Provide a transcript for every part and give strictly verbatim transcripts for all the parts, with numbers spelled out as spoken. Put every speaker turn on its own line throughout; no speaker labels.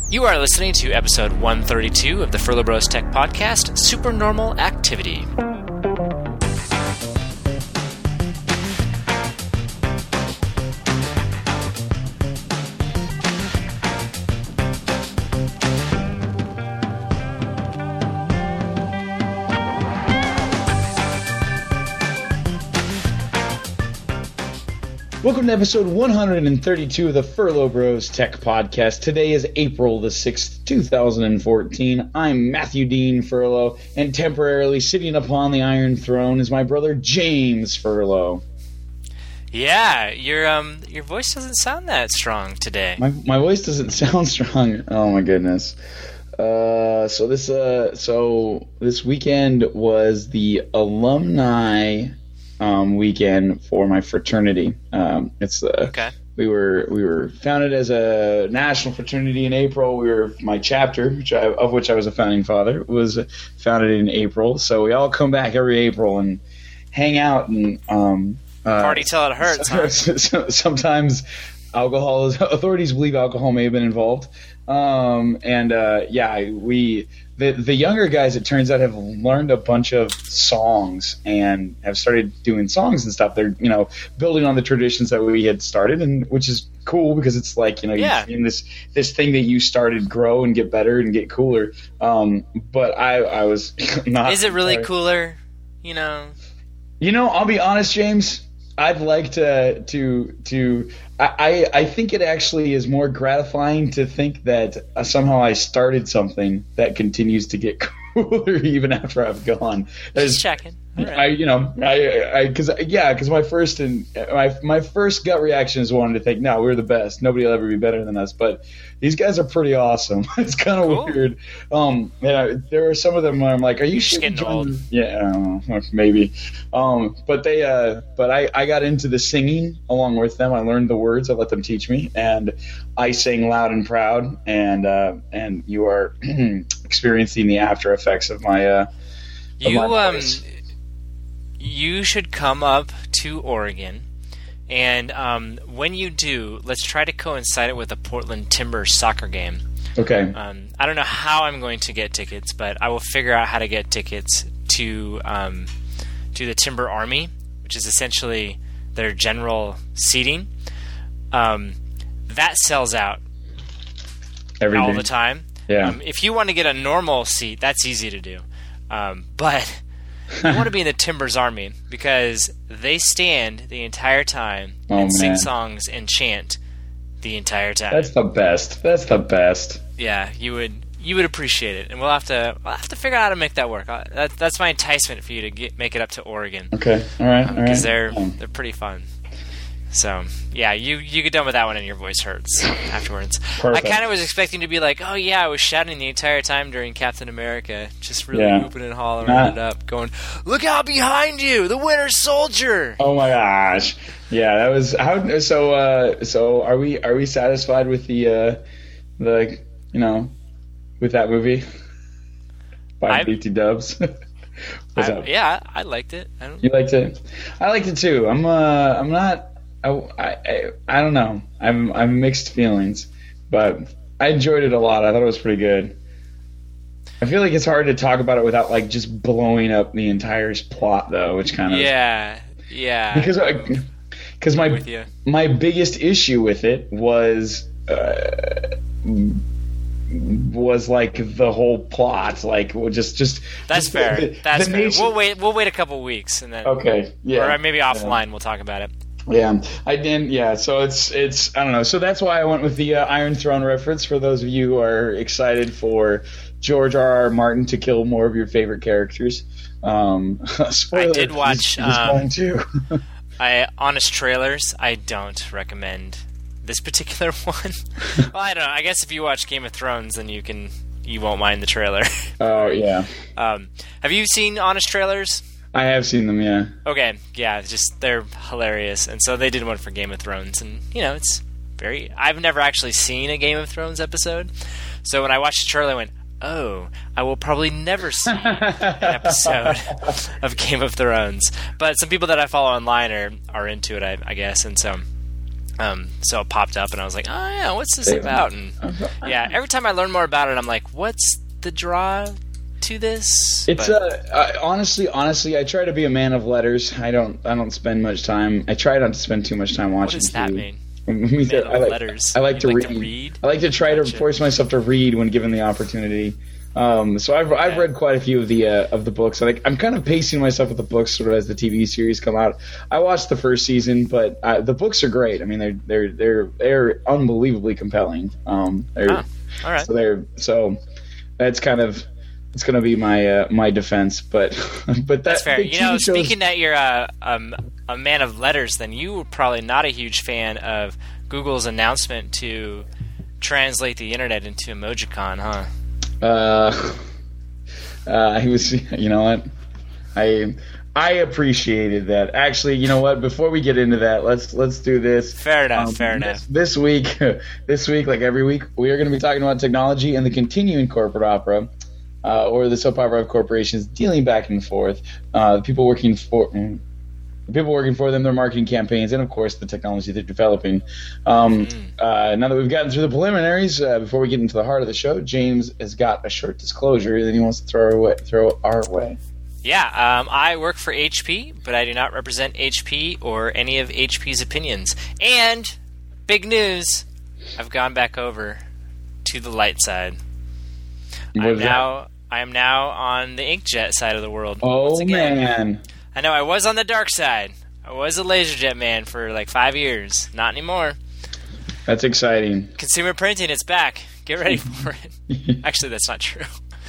You are listening to episode one thirty-two of the Furlough Bros Tech Podcast, Supernormal Activity.
Welcome to episode one thirty-two of the Furlough Bros Tech Podcast. Today is April the sixth, two thousand fourteen. I'm Matthew Dean Furlough, and temporarily sitting upon the Iron Throne is my brother James Furlough.
Yeah, your um your voice doesn't sound that strong today.
My my voice doesn't sound strong. Oh my goodness. Uh, so this uh so this weekend was the alumni Um, weekend for my fraternity. Um, it's uh,
okay.
We were we were founded as a national fraternity in April. We were my chapter, which I, of which I was a founding father, was founded in April. So we all come back every April and hang out and um, uh,
party till it hurts. Huh?
Sometimes alcohol is, authorities believe alcohol may have been involved. Um, and uh, yeah, we. The, the younger guys, it turns out, have learned a bunch of songs and have started doing songs and stuff. They're, you know, building on the traditions that we had started, and which is cool because it's like, you know,
yeah.
you're seeing this this thing that you started grow and get better and get cooler. Um, but I, I was not.
Is it really
sorry.
cooler? You know.
You know, I'll be honest, James. I'd like to to to. I, I think it actually is more gratifying to think that uh, somehow I started something that continues to get cooler even after I've gone. As,
Just checking. All right.
I, you know, I, I, because yeah, because my first and my my first gut reaction is wanting to think, no, we're the best. Nobody will ever be better than us. But these guys are pretty awesome. It's kind of cool. Weird. Um, yeah, there are some of them where I'm like, are you
You're just getting old?
Yeah, I don't know, maybe. Um, but they, uh, but I, I got into the singing along with them. I learned the words. I let them teach me, and I sang loud and proud. And uh, and you are experiencing the after effects of my. Uh, of
you
my
um.
voice.
You should come up to Oregon, and um, when you do, let's try to coincide it with the Portland Timbers soccer game.
Okay.
Um, I don't know how I'm going to get tickets, but I will figure out how to get tickets to um, to the Timber Army, which is essentially their general seating. Um, that sells out
Every
all
day.
the time.
Yeah.
Um, if you want to get a normal seat, that's easy to do, um, but. You want to be in the Timbers Army because they stand the entire time
Oh,
and sing
man.
songs and chant the entire time.
That's the best. That's the best.
Yeah, you would you would appreciate it, and we'll have to we'll have to figure out how to make that work. Uh, That, that's my enticement for you to get, make it up to Oregon
Okay. All right. All right.
because they're
Um,
they're pretty fun. So yeah, you you get done with that one and your voice hurts afterwards.
Perfect.
I kind of was expecting to be like, oh yeah, I was shouting the entire time during Captain America, just really
Yeah.
whooping and hollering
Nah.
it up, going, look out behind you, the Winter Soldier.
Oh my gosh. Yeah, that was how. So, uh, so are we? Are we satisfied with the, uh, the, you know, with that movie by
I-
B T Dubs? What's
I,
up?
yeah, I liked it. I don't,
You liked it? I liked it too. I'm. Uh, I'm not. I, I. I don't know. I'm. I'm mixed feelings, but I enjoyed it a lot. I thought it was pretty good. I feel like it's hard to talk about it without like just blowing up the entire plot, though, which kind of
yeah, yeah.
because I, because my
with you.
my biggest issue with it was uh, was like the whole plot, like well, just just
That's
just
fair.
the-
That's
the
fair.
nature-
We'll wait. We'll wait a couple weeks and then.
Okay, yeah,
Or maybe offline we'll talk about it.
yeah. I didn't. Yeah, so it's it's I don't know. So that's why I went with the uh, Iron Throne reference for those of you who are excited for George R. R. Martin to kill more of your favorite characters. Um, spoiler,
I did watch,
He's, he's
um,
going to.
I honest trailers. I don't recommend this particular one. Well, I don't know. I guess if you watch Game of Thrones, then you can you won't mind the trailer.
Oh yeah,
um, have you seen honest trailers?
I have seen them. Yeah.
Okay, yeah, it's just they're hilarious, and so they did one for Game of Thrones, and you know it's very. I've never actually seen a Game of Thrones episode, so when I watched the trailer, I went, "Oh, I will probably never see an episode of Game of Thrones." But some people that I follow online are are into it, I, I guess, and so Um, so it popped up, and I was like, oh, yeah, what's this about? And yeah, every time I learn more about it, I'm like, what's the draw to this?
It's
but,
uh, I, honestly, honestly, I try to be a man of letters. I don't, I don't spend much time. I try not to spend too much time watching.
What does that
T V.
mean?
Me
Man
I like,
letters.
I like, to,
like
read.
to read.
I like to try
gotcha.
to force myself to read when given the opportunity. Um, so I've I've read quite a few of the uh, of the books. And I, I'm kind of pacing myself with the books sort of as the T V series come out. I watched the first season, but uh, the books are great. I mean, they're they're they're they're unbelievably compelling. Um, they're,
ah, all right.
So they're so that's kind of it's going to be my uh, my defense. But but that,
that's fair. You know,
shows,
speaking that you're a um, a man of letters, then you were probably not a huge fan of Google's announcement to translate the internet into Emojicon, huh?
Uh, uh, he was. You know what? I I appreciated that. Actually, you know what? Before we get into that, let's let's do this.
Fair enough.
Um,
fair
this,
enough.
This week, this week, like every week, we are going to be talking about technology and the continuing corporate opera, uh, or the soap opera of corporations dealing back and forth. Uh, the people working for. The people working for them, their marketing campaigns, and of course the technology they're developing. Um, mm. uh, now that we've gotten through the preliminaries, uh, before we get into the heart of the show, James has got a short disclosure that he wants to throw our way. Throw our way.
Yeah, um, I work for H P, but I do not represent H P or any of H P's opinions. And big news, I've gone back over to the light side. I'm now I am now on the inkjet side of the world.
Oh man.
I know, I was on the dark side. I was a LaserJet man for like five years. Not anymore.
That's exciting.
Consumer printing, it's back. Get ready for it. Actually, that's not true.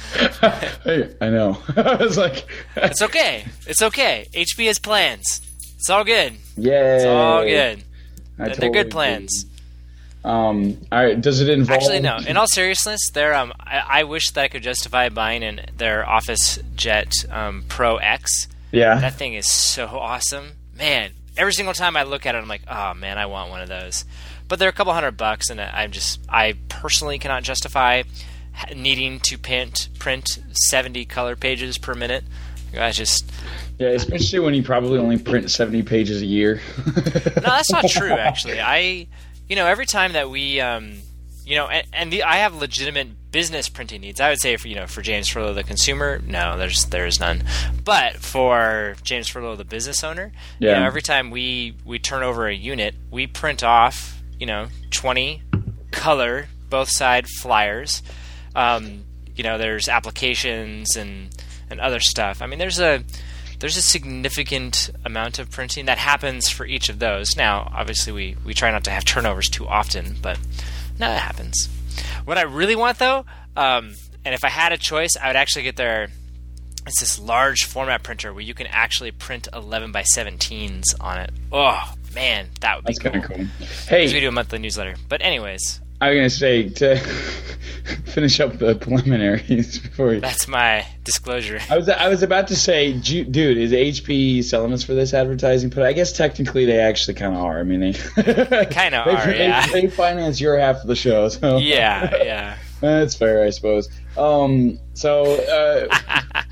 Hey, I know. I was like...
It's okay. It's okay. H P has plans. It's all good.
Yay.
It's all good.
I
They're
totally
good plans.
agree. Um, all right, does it involve...
Actually, no. In all seriousness, they're, um, I, I wish that I could justify buying an, their Office Jet um, Pro X.
Yeah.
That thing is so awesome. Man, every single time I look at it, I'm like, oh, man, I want one of those. But they're a couple hundred bucks, and I'm just, I personally cannot justify needing to print, print seventy color pages per minute. I just...
Yeah, especially when you probably only print seventy pages a year.
No, that's not true, actually. I, you know, every time that we... Um, You know, and, and the, I have legitimate business printing needs. I would say for you know for James Furlow the consumer, no, there's there's none. But for James Furlow the business owner, yeah. you know, every time we, we turn over a unit, we print off you know twenty color both side flyers. Um, you know, there's applications and, and other stuff. I mean, there's a there's a significant amount of printing that happens for each of those. Now, obviously, we, we try not to have turnovers too often, but. No, it happens. What I really want, though, um, and if I had a choice, I would actually get their... It's this large format printer where you can actually print eleven by seventeens on it. Oh, man, that would be
That's
cool.
kind of cool. Hey,
we do a monthly newsletter. But anyways...
I was going to say, to finish up the preliminaries before we...
That's my disclosure.
I was I was about to say, dude, is H P selling us for this advertising? But I guess technically they actually kind of are. I mean, they,
they kind of are,
they,
yeah.
They, they finance your half of the show. So.
Yeah, yeah.
That's fair, I suppose. Um, so... Uh,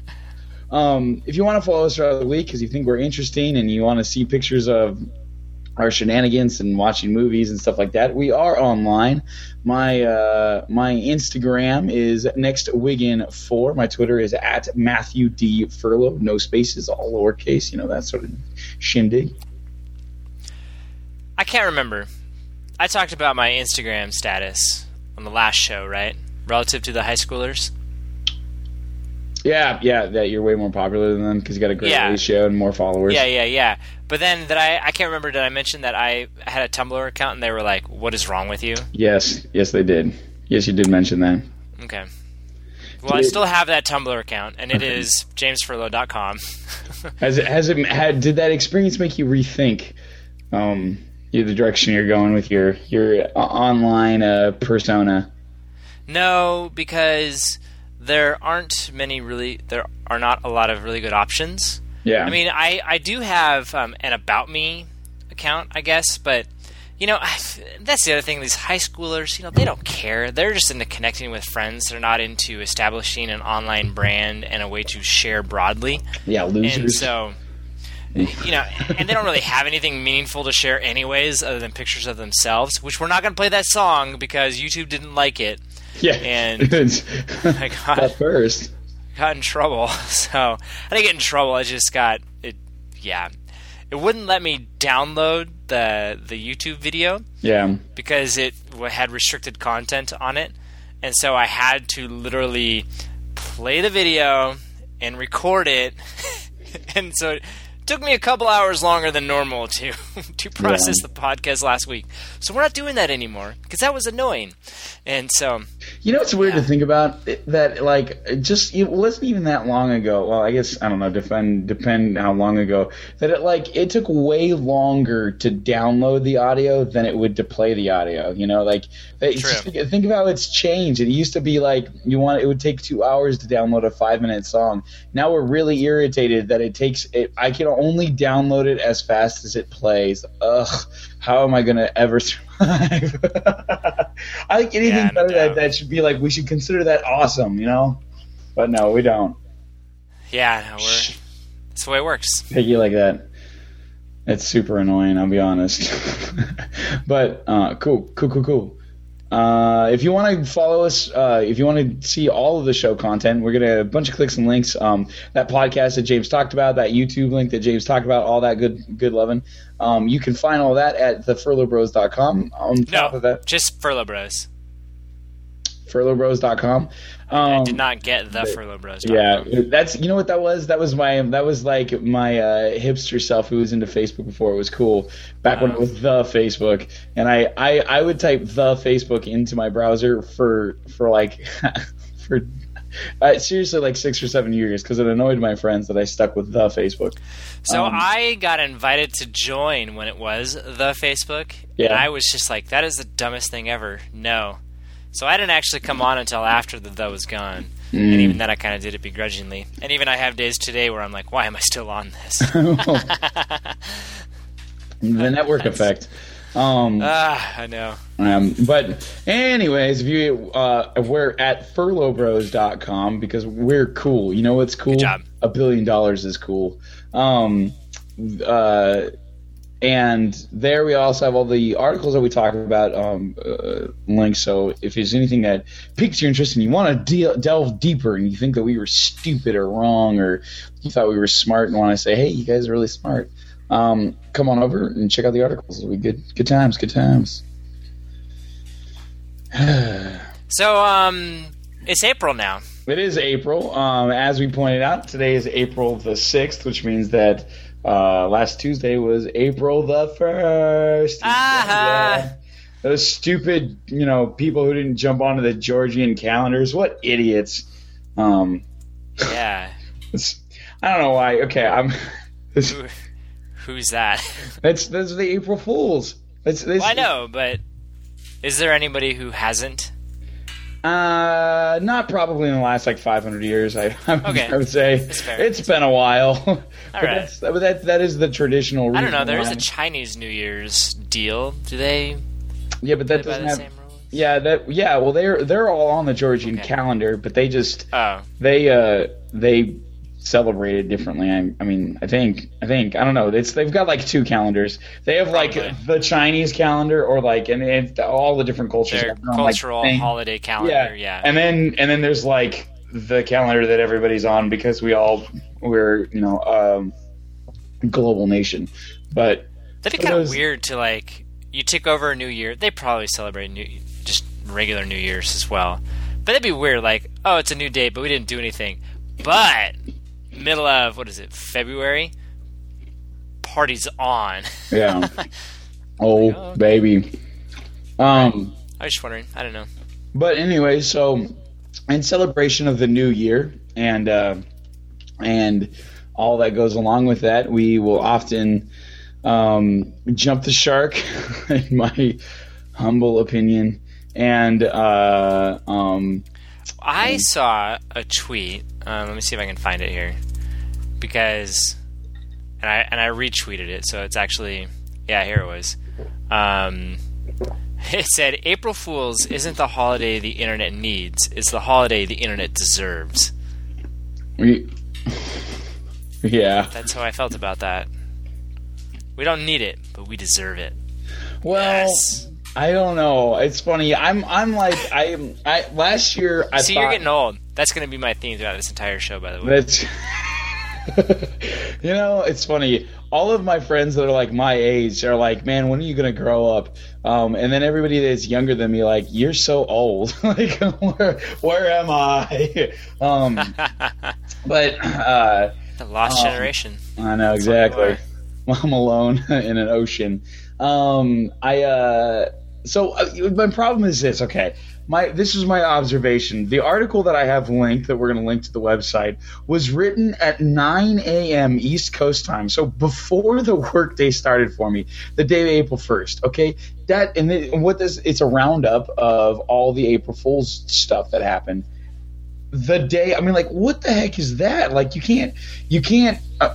um, if you want to follow us throughout the week because you think we're interesting and you want to see pictures of our shenanigans and watching movies and stuff like that, we are online. My uh, my Instagram is nextwiggin four. My Twitter is at Matthew D Furlow, no spaces, all lowercase. You know, that sort of shindig.
I can't remember. I talked about my Instagram status on the last show, right? Relative to the high schoolers.
Yeah, yeah, that you're way more popular than them because you got a great
yeah.
ratio and more followers.
Yeah, yeah, yeah. But then that I I can't remember. Did I mention that I had a Tumblr account and they were like, "What is wrong with you?"
Yes, yes, they did. Yes, you did mention that.
Okay. Well, I still have that Tumblr account, and it is james furlow dot com.
has it has it had? Did that experience make you rethink um, the direction you're going with your your online uh, persona?
No, because there aren't many really. There are not a lot of really good options.
Yeah.
I mean, I, I do have um, an About Me account, I guess, but, you know, I, that's the other thing. These high schoolers, you know, they don't care. They're just into connecting with friends. They're not into establishing an online brand and a way to share broadly.
Yeah, losers.
And so, you know, and they don't really have anything meaningful to share anyways other than pictures of themselves, which we're not going to play that song because YouTube didn't like it.
Yeah.
And
I got, at first.
got in trouble. So I didn't get in trouble. I just got it. Yeah. It wouldn't let me download the the YouTube video.
Yeah.
Because it had restricted content on it. And so I had to literally play the video and record it. And so it took me a couple hours longer than normal to to process yeah. the podcast last week. So we're not doing that anymore because that was annoying. And so,
you know, it's weird
yeah.
to think about that. Like, just it wasn't even that long ago. Well, I guess I don't know. Depend depend how long ago that it like it took way longer to download the audio than it would to play the audio. You know, like it's just, think of how it's changed. It used to be like you want it would take two hours to download a five minute song. Now we're really irritated that it takes it. I can only download it as fast as it plays. Ugh, how am I going to ever survive? I think anything
yeah, no
better that, that should be like, we should consider that awesome, you know? But no, we don't.
Yeah, no, we're, that's the way it works.
Picky like that. It's super annoying, I'll be honest. But uh, cool, cool, cool, cool. Uh, if you want to follow us, uh, if you want to see all of the show content, we're going to a bunch of clicks and links. Um, that podcast that James talked about, that YouTube link that James talked about, all that good good loving. Um, you can find all that at the furlough bros dot com. On top
no,
of that,
just Furlough Bros.
furlough bros dot com. Um,
I did not get the Furlough Bros.
Yeah, that's you know what that was. That was my that was like my uh, hipster self who was into Facebook before it was cool. Back oh. when it was the Facebook, and I, I, I would type the Facebook into my browser for for like for uh, seriously like six or seven years because it annoyed my friends that I stuck with the Facebook.
So
um,
I got invited to join when it was the Facebook,
yeah.
and I was just like, that is the dumbest thing ever. No. So I didn't actually come on until after the the was gone. Mm. And even then I kind of did it begrudgingly. And even I have days today where I'm like, why am I still on this?
The network
That's,
effect. Um,
ah, I know.
Um, but anyways, if you uh, we're at furlough bros dot com because we're cool. You know what's cool?
Good job.
A billion dollars is cool. Um, uh, And there we also have all the articles that we talk about um, uh, links. So if there's anything that piques your interest and you want to de- delve deeper and you think that we were stupid or wrong or you thought we were smart and want to say, hey, you guys are really smart, um, come on over and check out the articles. It'll be good, good times, good times.
So um, it's April now.
It is April. Um, as we pointed out, today is April the sixth, which means that Uh, last Tuesday was April the first. Yeah. Those stupid, you know, people who didn't jump onto the Georgian calendars. What idiots. Um,
yeah.
I don't know why. Okay, I'm.
Who, who's that?
That's those are the April Fools. That's, that's,
well, I know, but is there anybody who hasn't?
Uh, not probably in the last like five hundred years. I, I,
okay.
I would say it's been a while.
All
but
right.
That's, but that that is the traditional.
I don't know. There is
why.
a Chinese New Year's deal. Do they?
Yeah, but that doesn't have.
Same rules?
Yeah, that yeah. Well, they're they're all on the Georgian okay. calendar, but they just
oh.
they uh they celebrate it differently. I, I mean, I think I think I don't know. It's they've got like two calendars. They have like
Probably.
the Chinese calendar, or like and it's all the different cultures.
Their cultural
like,
holiday calendar.
Yeah.
yeah,
and then and then there's like the calendar that everybody's on because we all we're you know um, global nation. But
that'd be kind of weird to like you take over a new year. They probably celebrate new just regular New Year's as well. But that'd be weird. Like, oh, it's a new day, but we didn't do anything. But middle of what is it, February? Party's on.
Yeah. Oh, like, oh okay. baby. Um,
I was just wondering. I don't know.
But anyway, so in celebration of the new year and uh, and all that goes along with that, we will often um, jump the shark, in my humble opinion. And uh, um,
I saw a tweet. Um, let me see if I can find it here, because and I and I retweeted it, so it's actually yeah here it was. Um, it said April Fool's isn't the holiday the internet needs; it's the holiday the internet deserves.
We, yeah,
that's how I felt about that. We don't need it, but we deserve it.
Well,
yes.
I don't know. It's funny. I'm I'm like I I last year I
See,
thought,
you're getting old. That's going to be my theme throughout this entire show, by the way.
That's you know, it's funny. All of my friends that are like my age are like, "Man, when are you going to grow up?" Um, and then everybody that's younger than me, like, "You're so old. Like, where where am I?" um, but uh,
the lost
um,
generation.
I know exactly. I'm alone in an ocean. Um, I uh, so uh, my problem is this. Okay, my this is my observation. The article that I have linked, that we're going to link to the website, was written at nine a.m. East Coast time, so before the workday started for me, the day of April first. Okay, that and, it, and what this it's a roundup of all the April Fool's stuff that happened. The day, I mean, like, what the heck is that? Like, you can't, you can't. Uh,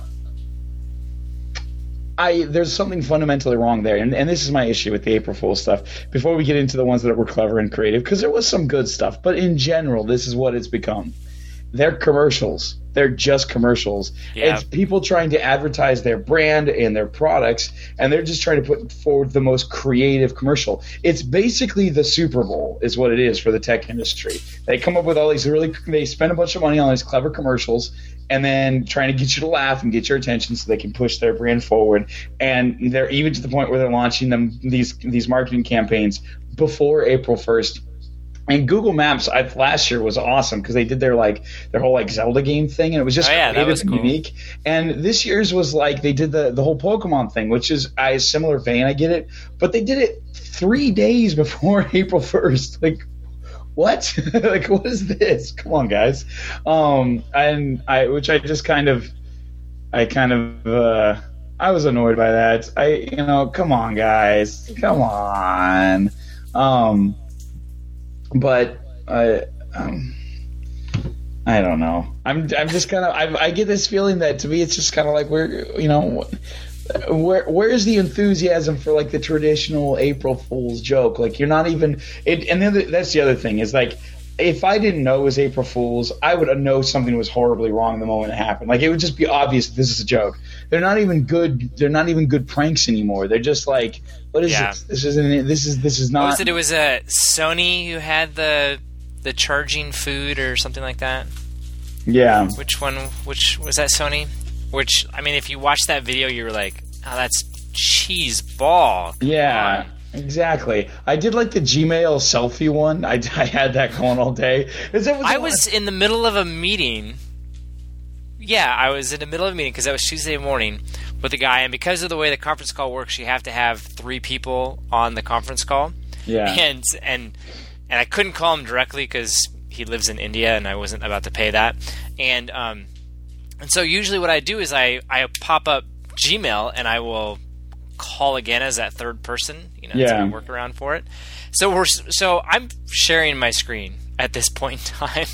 I there's something fundamentally wrong there, and, and this is my issue with the April Fool's stuff. Before we get into the ones that were clever and creative, because there was some good stuff, but in general, this is what it's become. They're commercials. They're just commercials.
Yeah.
It's people trying to advertise their brand and their products, and they're just trying to put forward the most creative commercial. It's basically the Super Bowl is what it is for the tech industry. They come up with all these really – they spend a bunch of money on these clever commercials and then trying to get you to laugh and get your attention so they can push their brand forward. And they're even to the point where they're launching them these these marketing campaigns before April first. And Google Maps I, last year was awesome because they did their like their whole like Zelda game thing, and it was just
oh, yeah,
creative
that was
and
cool.
unique. And this year's was like they did the the whole Pokemon thing, which is a similar vein. I get it, but they did it three days before April first. Like, what? Like, what is this? Come on, guys. Um, and I, which I just kind of, I kind of, uh, I was annoyed by that. I, you know, come on, guys, come on. Um. But I, um, I don't know. I'm I'm just kind of I, I get this feeling that to me it's just kind of like we're you know where where's the enthusiasm for like the traditional April Fool's joke? Like you're not even it. And the other, that's the other thing is like if I didn't know it was April Fool's, I would know something was horribly wrong the moment it happened. Like it would just be obvious this is a joke. They're not even good. They're not even good pranks anymore. They're just like, what is
yeah.
this? This isn't. This is. This is not.
What was it? It was a uh, Sony who had the the charging food or something like that.
Yeah.
Which one? Which was that? Sony. Which I mean, if you watch that video, you were like, oh, that's cheese ball. Come
yeah.
on.
Exactly. I did like the Gmail selfie one. I, I had that going all day. Was
I was in the middle of a meeting. Yeah, I was in the middle of a meeting because that was Tuesday morning with a guy, and because of the way the conference call works, you have to have three people on the conference call.
Yeah.
And and and I couldn't call him directly because he lives in India, and I wasn't about to pay that. And um, and so usually what I do is I, I pop up Gmail and I will call again as that third person. You know,
yeah.
it's a workaround for it. So we're so I'm sharing my screen at this point in time.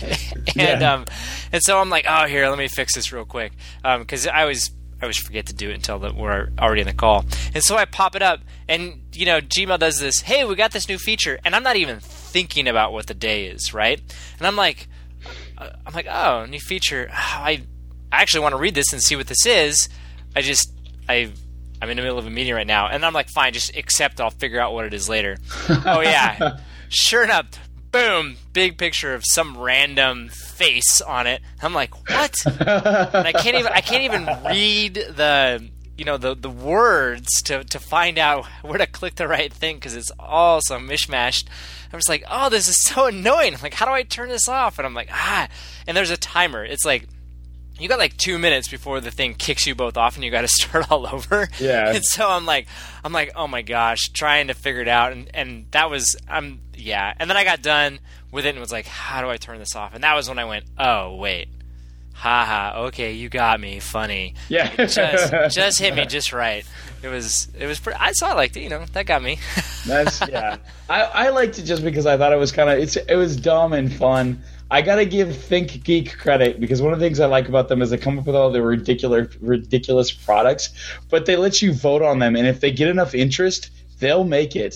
and
yeah.
um, and so I'm like, oh, here, let me fix this real quick, because um, I always I always forget to do it until the, we're already in the call. And so I pop it up, and you know, Gmail does this. Hey, we got this new feature, and I'm not even thinking about what the day is, right? And I'm like, uh, I'm like, oh, new feature. Oh, I I actually want to read this and see what this is. I just I. I'm in the middle of a meeting right now, and I'm like, fine, just accept. I'll figure out what it is later. Oh yeah, sure enough. Boom! Big picture of some random face on it. I'm like, what? And I can't even I can't even read the you know the, the words to, to find out where to click the right thing because it's all so mishmashed. I'm just like, oh, this is so annoying. I'm like, how do I turn this off? And I'm like, ah. And there's a timer. It's like you got like two minutes before the thing kicks you both off, and you got to start all over.
Yeah.
And so I'm like, I'm like, oh my gosh, trying to figure it out, and and that was I'm. Yeah, and then I got done with it and was like, how do I turn this off? And that was when I went, oh, wait. Haha, okay, you got me. Funny.
Yeah.
It just, just hit me just right. It was, it was pretty, I saw I liked it, you know, that got me.
That's, yeah. I, I liked it just because I thought it was kind of, it's it was dumb and fun. I got to give ThinkGeek credit because one of the things I like about them is they come up with all the ridiculous, ridiculous products, but they let you vote on them. And if they get enough interest, they'll make it.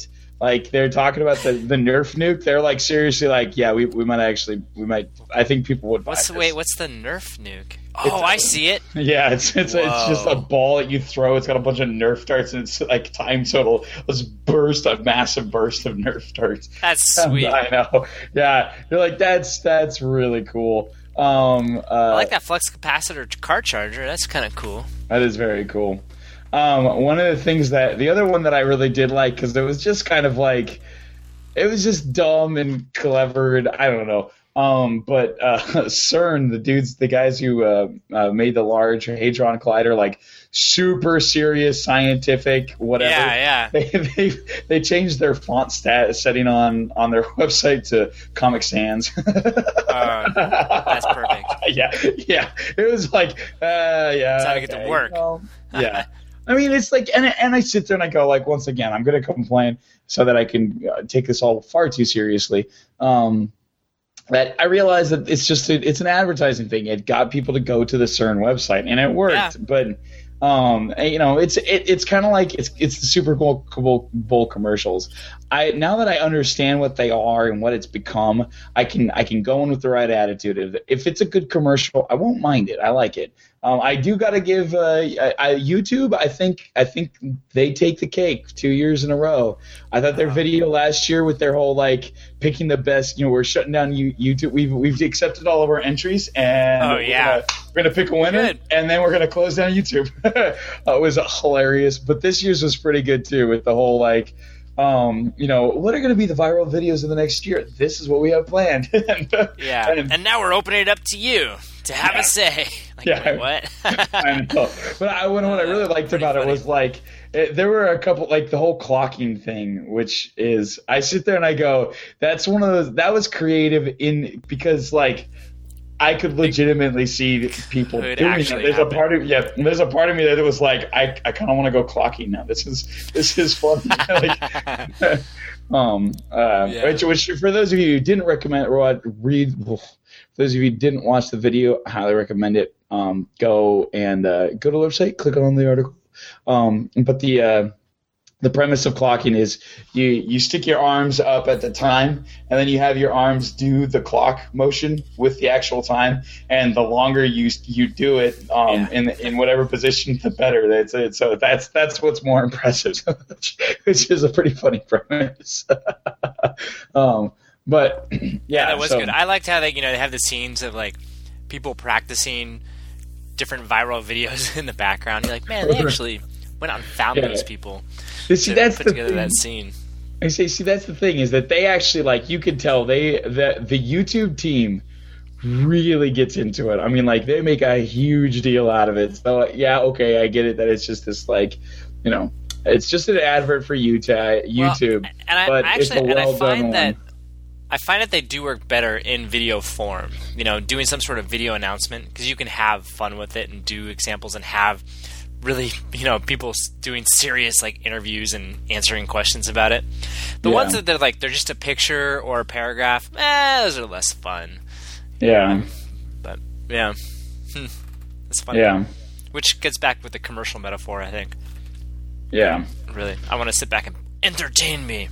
like they're talking about the, the Nerf nuke. They're like seriously like, yeah, we we might actually we might. I think people would. Buy
What's
this.
wait? What's the Nerf nuke? Oh, I see it.
Yeah, it's it's it's just a ball that you throw. It's got a bunch of Nerf darts, and it's like timed so it'll just burst a massive burst of Nerf darts.
That's sweet.
I know. Yeah, you're like that's that's really cool. Um, uh,
I like that flux capacitor car charger. That's kind of cool.
That is very cool. Um, one of the things that the other one that I really did like because it was just kind of like it was just dumb and clever and I don't know. Um, but uh, CERN, the dudes, the guys who uh, uh, made the Large Hadron Collider, like super serious, scientific, whatever.
Yeah, yeah.
They they, they changed their font stat setting on, on their website to Comic Sans.
uh, that's perfect.
Yeah, yeah. It was like, uh, yeah.
That's how to
okay,
get to work.
well, yeah. I mean, it's like, and and I sit there and I go, like, once again, I'm going to complain so that I can uh, take this all far too seriously. Um, that I realize that it's just a, it's an advertising thing. It got people to go to the CERN website, and it worked. Yeah. But um, you know, it's it, it's kind of like it's it's the Super Bowl, Bowl Bowl commercials. I now that I understand what they are and what it's become, I can I can go in with the right attitude. If, if it's a good commercial, I won't mind it. I like it. Um, I do got to give uh, I, I, YouTube. I think I think they take the cake two years in a row. I thought their video last year with their whole like picking the best. You know, we're shutting down YouTube. We've we've accepted all of our entries, and
oh yeah,
we're gonna, we're gonna pick a winner, good. And then we're gonna close down YouTube. uh, it was hilarious, but this year's was pretty good too with the whole like. Um, you know, what are going to be the viral videos in the next year? This is what we have planned. and,
yeah, and, and now we're opening it up to you to have yeah. a say. Like,
yeah,
wait, what?
I know. But I, what I really liked Pretty about funny. It was like it, there were a couple, like the whole clocking thing, which is I sit there and I go, that's one of those that was creative in because like. I could legitimately see people doing it. There's happen. a part of yeah. There's a part of me that it was like I, I kind of want to go clocking now. This is this is fun. like, um, uh, yeah. which, which for those of you who didn't recommend or read, for those of you who didn't watch the video, I highly recommend it. Um, go and uh, go to the website, click on the article. Um, but the uh, the premise of clocking is you, you stick your arms up at the time, and then you have your arms do the clock motion with the actual time. And the longer you you do it um, yeah. in in whatever position, the better. That's it. So that's that's what's more impressive, which is a pretty funny premise. um, but yeah,
yeah, that was
so.
good. I liked how they you know they have the scenes of like people practicing different viral videos in the background. You're like, man, they actually went out and found yeah. those people.
See,
to
that's
put
the
together
thing.
that scene.
I say, see, that's the thing is that they actually like you could tell they that the YouTube team really gets into it. I mean, like they make a huge deal out of it. So yeah, okay, I get it that it's just this like, you know, it's just an advert for you to YouTube.
Well, and I
but
actually
it's a
and I
well
find that
one.
I find that they do work better in video form. You know, doing some sort of video announcement because you can have fun with it and do examples and have. Really, you know, people doing serious like interviews and answering questions about it. The yeah. ones that they're like they're just a picture or a paragraph, eh, those are less fun.
Yeah,
um, but yeah, hmm. That's funny.
Yeah,
which gets back with the commercial metaphor, I think.
Yeah,
really, I want to sit back and entertain me.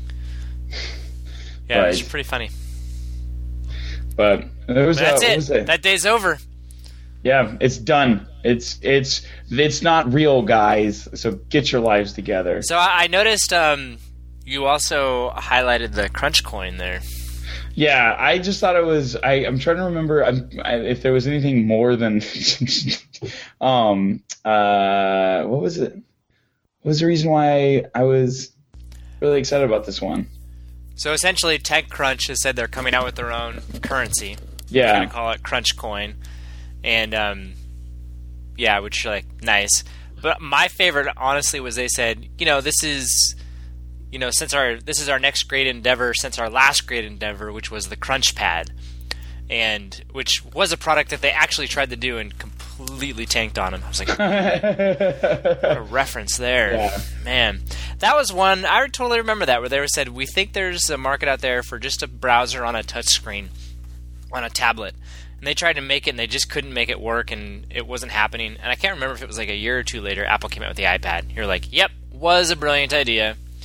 Yeah,
right.
It's pretty funny.
But it was,
but that's
uh,
it.
Was it.
That day's over.
Yeah, it's done. It's it's it's not real, guys. So get your lives together.
So I, I noticed um, you also highlighted the Crunch coin there.
Yeah, I just thought it was. I, I'm trying to remember I'm, I, if there was anything more than. um. Uh. What was it? What was the reason why I was really excited about this one?
So essentially, TechCrunch has said they're coming out with their own currency.
Yeah.
They're going to call it Crunch Coin. And, um, yeah, which are, like, nice. But my favorite, honestly, was they said, you know, this is, you know, since our, this is our next great endeavor since our last great endeavor, which was the Crunch Pad. And, which was a product that they actually tried to do and completely tanked on them. I was like, what a reference there.
Yeah.
Man. That was one, I totally remember that, where they said, we think there's a market out there for just a browser on a touchscreen, on a tablet. And they tried to make it, and they just couldn't make it work, and it wasn't happening. And I can't remember if it was like a year or two later, Apple came out with the iPad. You're like, yep, was a brilliant idea.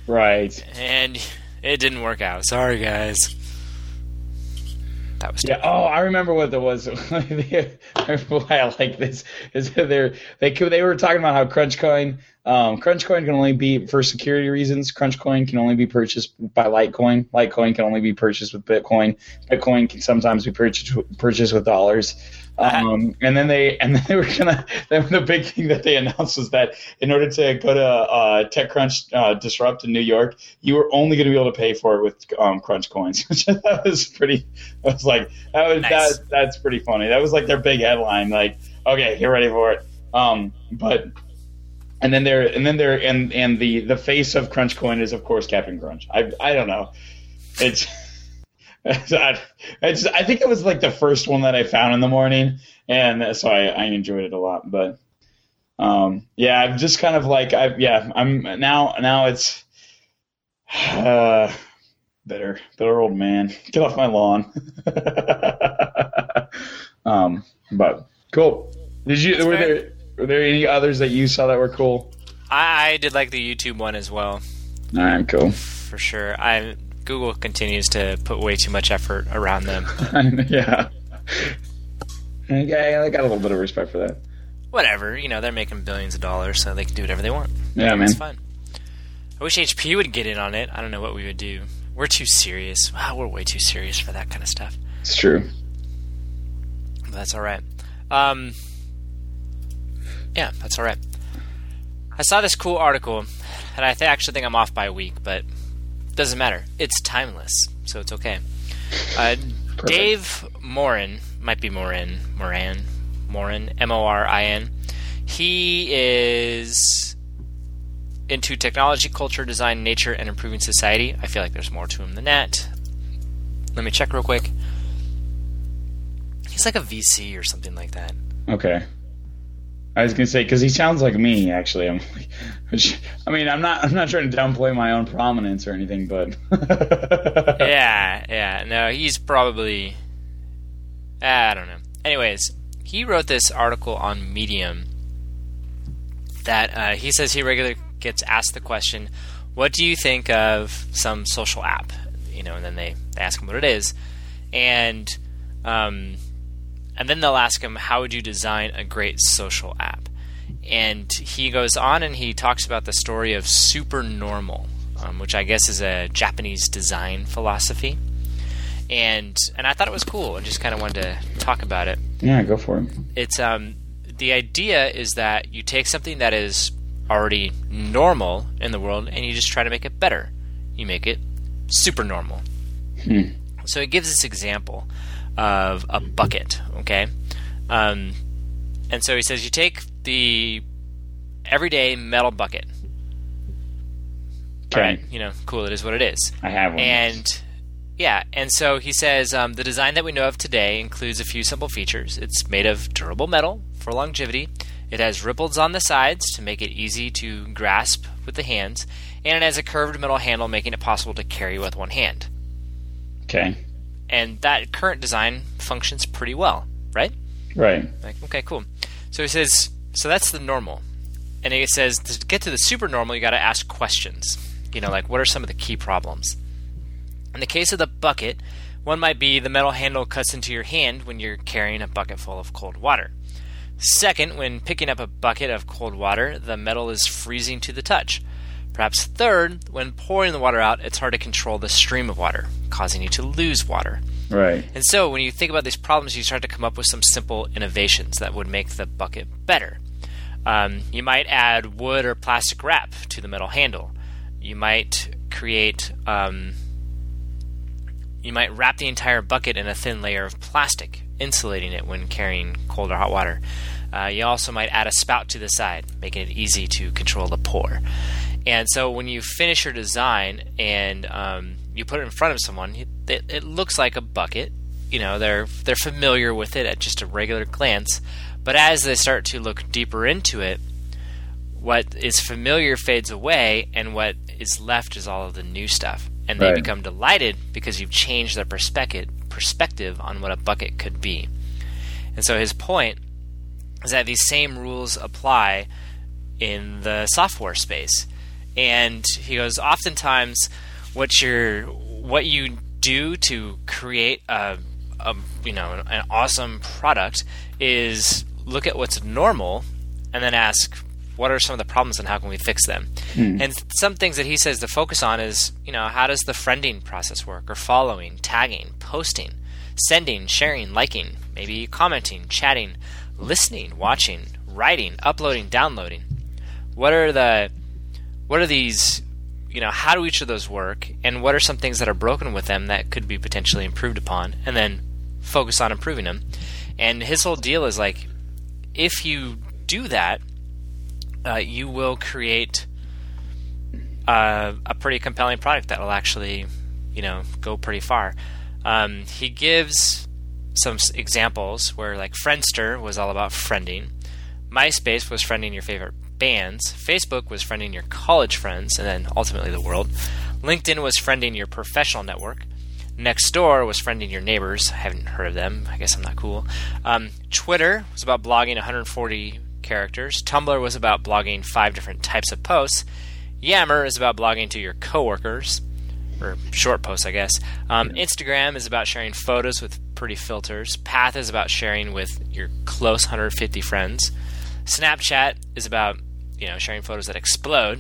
Right.
And it didn't work out. Sorry, guys. That was
yeah. Oh, I remember what that was. Why I like this is that they're, they they were talking about how Crunchcoin, um, Crunchcoin can only be for security reasons. Crunchcoin can only be purchased by Litecoin. Litecoin can only be purchased with Bitcoin. Bitcoin can sometimes be purchased purchased with dollars. Um, and then they and then they were gonna. Then the big thing that they announced was that in order to go to uh, TechCrunch uh, Disrupt in New York, you were only going to be able to pay for it with um, Crunch coins, which I thought was pretty. I was like, that was nice. that that's pretty funny. That was like their big headline. Like, okay, get ready for it. Um, but and then they're and then they're and and the the face of Crunchcoin is of course Captain Crunch. I I don't know. It's. I, I, just, I think it was like the first one that I found in the morning, and so I, I enjoyed it a lot. But um, yeah, I'm just kind of like, I yeah, I'm now now it's uh, bitter, bitter old man. Get off my lawn. um, but cool. Did you? Were there were there any others that you saw that were cool?
I, I did like the YouTube one as well.
All right, cool.
For sure. I. Google continues to put way too much effort around them.
yeah. Okay, I got a little bit of respect for that.
Whatever, you know, they're making billions of dollars, so they can do whatever they want.
Yeah, man.
It's fine. I wish H P would get in on it. I don't know what we would do. We're too serious. Wow, we're way too serious for that kind of stuff.
It's true.
But that's all right. Um, yeah, that's all right. I saw this cool article, and I th- actually think I'm off by a week, but doesn't matter. It's timeless, so it's okay. Uh, Dave Morin, might be Morin, Moran, Morin, M O R I N. He is into technology, culture, design, nature, and improving society. I feel like there's more to him than that. Let me check real quick. He's like a V C or something like that.
Okay. I was gonna say because he sounds like me. Actually, I'm. Which, I mean, I'm not. I'm not trying to downplay my own prominence or anything, but.
yeah, yeah. No, he's probably. I don't know. Anyways, he wrote this article on Medium that uh, he says he regularly gets asked the question, "What do you think of some social app?" You know, and then they, they ask him what it is, and. Um, And then they'll ask him, how would you design a great social app? And he goes on and he talks about the story of Supernormal, um, which I guess is a Japanese design philosophy. And and I thought it was cool and just kind of wanted to talk about it.
Yeah, go for it.
It's um, the idea is that you take something that is already normal in the world and you just try to make it better. You make it super normal.
Hmm.
So he gives this example of a bucket, okay? Um, and so he says you take the everyday metal bucket.
Okay.
All right, you know, cool, it is what it is.
I have one.
And, yeah, and so he says um, the design that we know of today includes a few simple features. It's made of durable metal for longevity. It has ripples on the sides to make it easy to grasp with the hands. And it has a curved metal handle making it possible to carry with one hand.
Okay.
And that current design functions pretty well, right?
Right.
Like, okay, cool. So he says, so that's the normal. And he says, to get to the super normal, you got to ask questions. You know, like, what are some of the key problems? In the case of the bucket, one might be the metal handle cuts into your hand when you're carrying a bucket full of cold water. Second, when picking up a bucket of cold water, the metal is freezing to the touch. Perhaps third, when pouring the water out, it's hard to control the stream of water, causing you to lose water.
Right.
And so when you think about these problems, you start to come up with some simple innovations that would make the bucket better. Um, you might add wood or plastic wrap to the metal handle. You might create, um, you might wrap the entire bucket in a thin layer of plastic, insulating it when carrying cold or hot water. Uh, you also might add a spout to the side, making it easy to control the pour. And so when you finish your design and um, you put it in front of someone, it, it looks like a bucket. You know, they're they're familiar with it at just a regular glance. But as they start to look deeper into it, what is familiar fades away, and what is left is all of the new stuff. And they
Right.
become delighted because you've changed their perspective perspective on what a bucket could be. And so his point is that these same rules apply in the software space. And he goes, oftentimes what you're, what you do to create a, a you know an awesome product is look at what's normal and then ask, what are some of the problems and how can we fix them? Mm. And some things that he says to focus on is, you know, how does the friending process work, or following, tagging, posting, sending, sharing, liking, maybe commenting, chatting, listening, watching, writing, uploading, downloading. What are the what are these, you know, how do each of those work, and what are some things that are broken with them that could be potentially improved upon, and then focus on improving them. And his whole deal is like, if you do that, uh, you will create uh, a pretty compelling product that will actually, you know, go pretty far. Um, he gives some examples where, like, Friendster was all about friending, MySpace was friending your favorite bands, Facebook was friending your college friends, and then ultimately the world. LinkedIn was friending your professional network. Nextdoor was friending your neighbors. I haven't heard of them. I guess I'm not cool. Um, Twitter was about blogging one hundred forty characters. Tumblr was about blogging five different types of posts. Yammer is about blogging to your coworkers, or short posts, I guess. Um, Instagram is about sharing photos with pretty filters. Path is about sharing with your close one hundred fifty friends. Snapchat is about, you know, sharing photos that explode.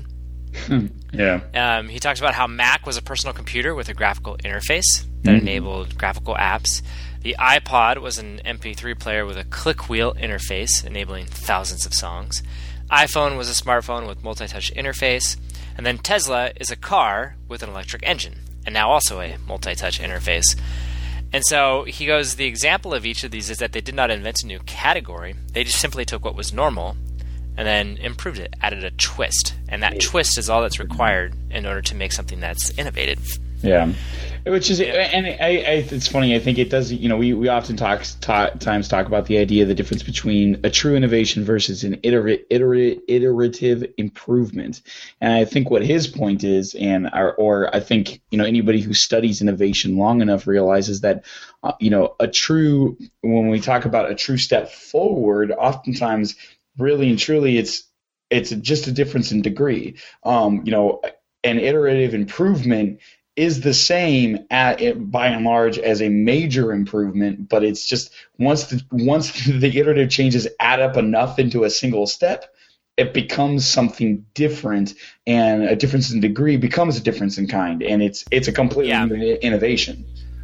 yeah.
Um, he talks about how Mac was a personal computer with a graphical interface that mm-hmm. enabled graphical apps. The iPod was an M P three player with a click wheel interface enabling thousands of songs. iPhone was a smartphone with multi-touch interface. And then Tesla is a car with an electric engine, and now also a multi-touch interface. And so he goes, the example of each of these is that they did not invent a new category. They just simply took what was normal and then improved it, added a twist. And that twist is all that's required in order to make something that's innovative.
Yeah. Which is, and I, I, it's funny, I think it does, you know, we, we often talk, talk times talk about the idea, the difference between a true innovation versus an iter, iter, iterative improvement. And I think what his point is, and or, or I think, you know, anybody who studies innovation long enough realizes that, uh, you know, a true, when we talk about a true step forward, oftentimes, really and truly, it's, it's just a difference in degree. Um, you know, an iterative improvement is the same at, by and large as a major improvement, but it's just once the once the iterative changes add up enough into a single step, it becomes something different, and a difference in degree becomes a difference in kind, and it's it's a complete yeah. innovation.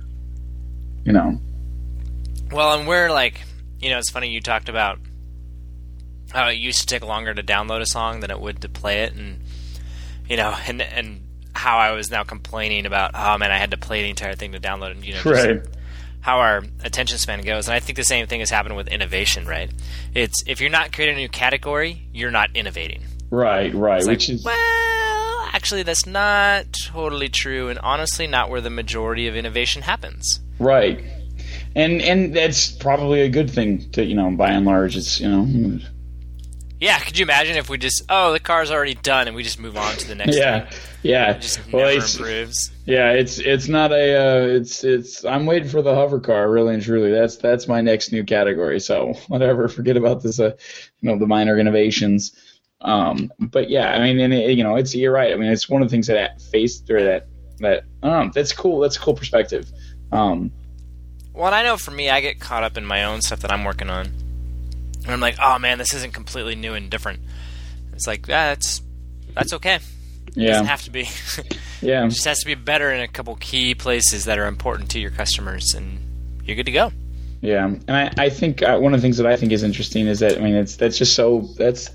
You know.
Well, and we're like, you know, it's funny you talked about how it used to take longer to download a song than it would to play it, and you know, and and. how I was now complaining about, oh man, I had to play the entire thing to download it, you know,
right.
how our attention span goes. And I think the same thing has happened with innovation, right? It's if you're not creating a new category, you're not innovating.
Right, right.
It's
Which
like,
is
well, actually, that's not totally true, and honestly, not where the majority of innovation happens.
Right, and and that's probably a good thing to, you know, by and large. It's, you know.
Yeah, could you imagine if we just, oh, the car's already done, and we just move on to the next
yeah,
thing?
Yeah,
it just
well,
never
it's,
improves.
Yeah, it's it's not a uh, it's it's I'm waiting for the hover car, really and truly. That's that's my next new category. So whatever, forget about this, uh, you know, the minor innovations. Um, but yeah, I mean, and it, you know, it's you're right. I mean, it's one of the things that I faced or that that I don't know. That's cool. That's a cool perspective. Um,
well, and I know for me, I get caught up in my own stuff that I'm working on. And I'm like, oh man, this isn't completely new and different. It's like, yeah, that's that's okay. It
yeah.
doesn't have to be.
yeah.
It just has to be better in a couple key places that are important to your customers, and you're good to go.
Yeah, and I, I think uh, one of the things that I think is interesting is that, I mean, it's that's just so that's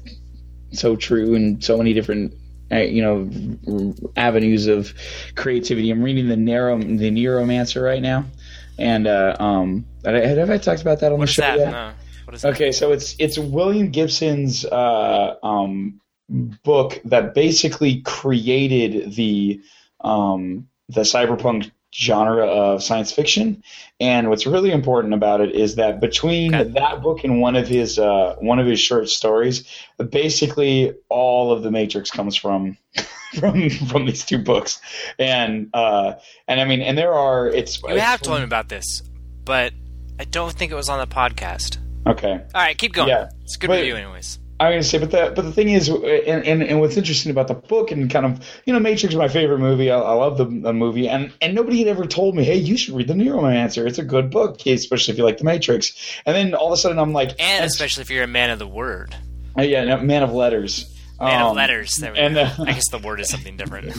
so true in so many different uh, you know avenues of creativity. I'm reading the Nero the Neuromancer right now, and uh, um, have I talked about that on
what
the show
that?
yet?
No. What is
okay,
that?
so it's it's William Gibson's uh, um, book that basically created the um, the cyberpunk genre of science fiction. And what's really important about it is that between okay. that book and one of his uh, one of his short stories, basically all of the Matrix comes from from from these two books. And uh, and I mean, and there are it's
you have told me about this, but I don't think it was on the podcast.
Okay.
All right, keep going.
Yeah.
It's good
but,
review anyways.
I'm going to say, but the but the thing is, and, and and what's interesting about the book and kind of, you know, Matrix is my favorite movie. I, I love the, the movie, and and nobody had ever told me, hey, you should read the Neuromancer. It's a good book, especially if you like the Matrix. And then all of a sudden, I'm like,
and especially if you're a man of the word.
Uh, yeah, no, man of letters.
Man
um,
of letters. There we
and,
go.
Uh,
I guess the word is something different.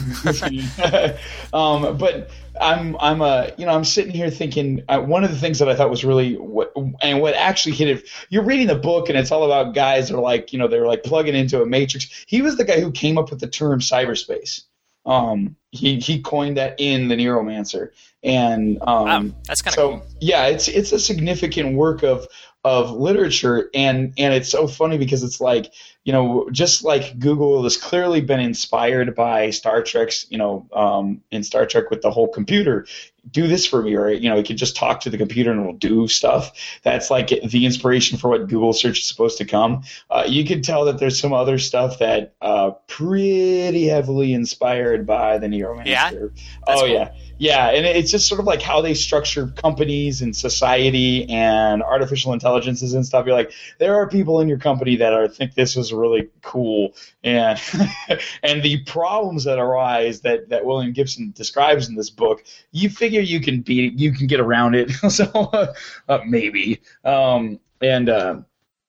um, but I'm I'm uh you know I'm sitting here thinking uh, one of the things that I thought was really what and what actually hit it. You're reading the book and it's all about guys that are like you know they're like plugging into a matrix. He was the guy who came up with the term cyberspace. Um, he he coined that in the Neuromancer, and um,
wow, that's kind of
so
cool.
yeah, it's it's a significant work of. of literature, and and it's so funny because it's like, you know, just like Google has clearly been inspired by Star Trek's, you know, um, in Star Trek with the whole computer, do this for me, or, you know, you can just talk to the computer and it'll do stuff. That's like the inspiration for what Google search is supposed to come. Uh, you can tell that there's some other stuff that uh, pretty heavily inspired by the Neuromancer.
Yeah?
Oh,
cool.
yeah. Yeah, and it's just sort of like how they structure companies and society and artificial intelligences and stuff. You're like, there are people in your company that are think this is really cool, and and the problems that arise that, that William Gibson describes in this book, you figure you can beat you can get around it. so uh, uh, maybe, um, and uh,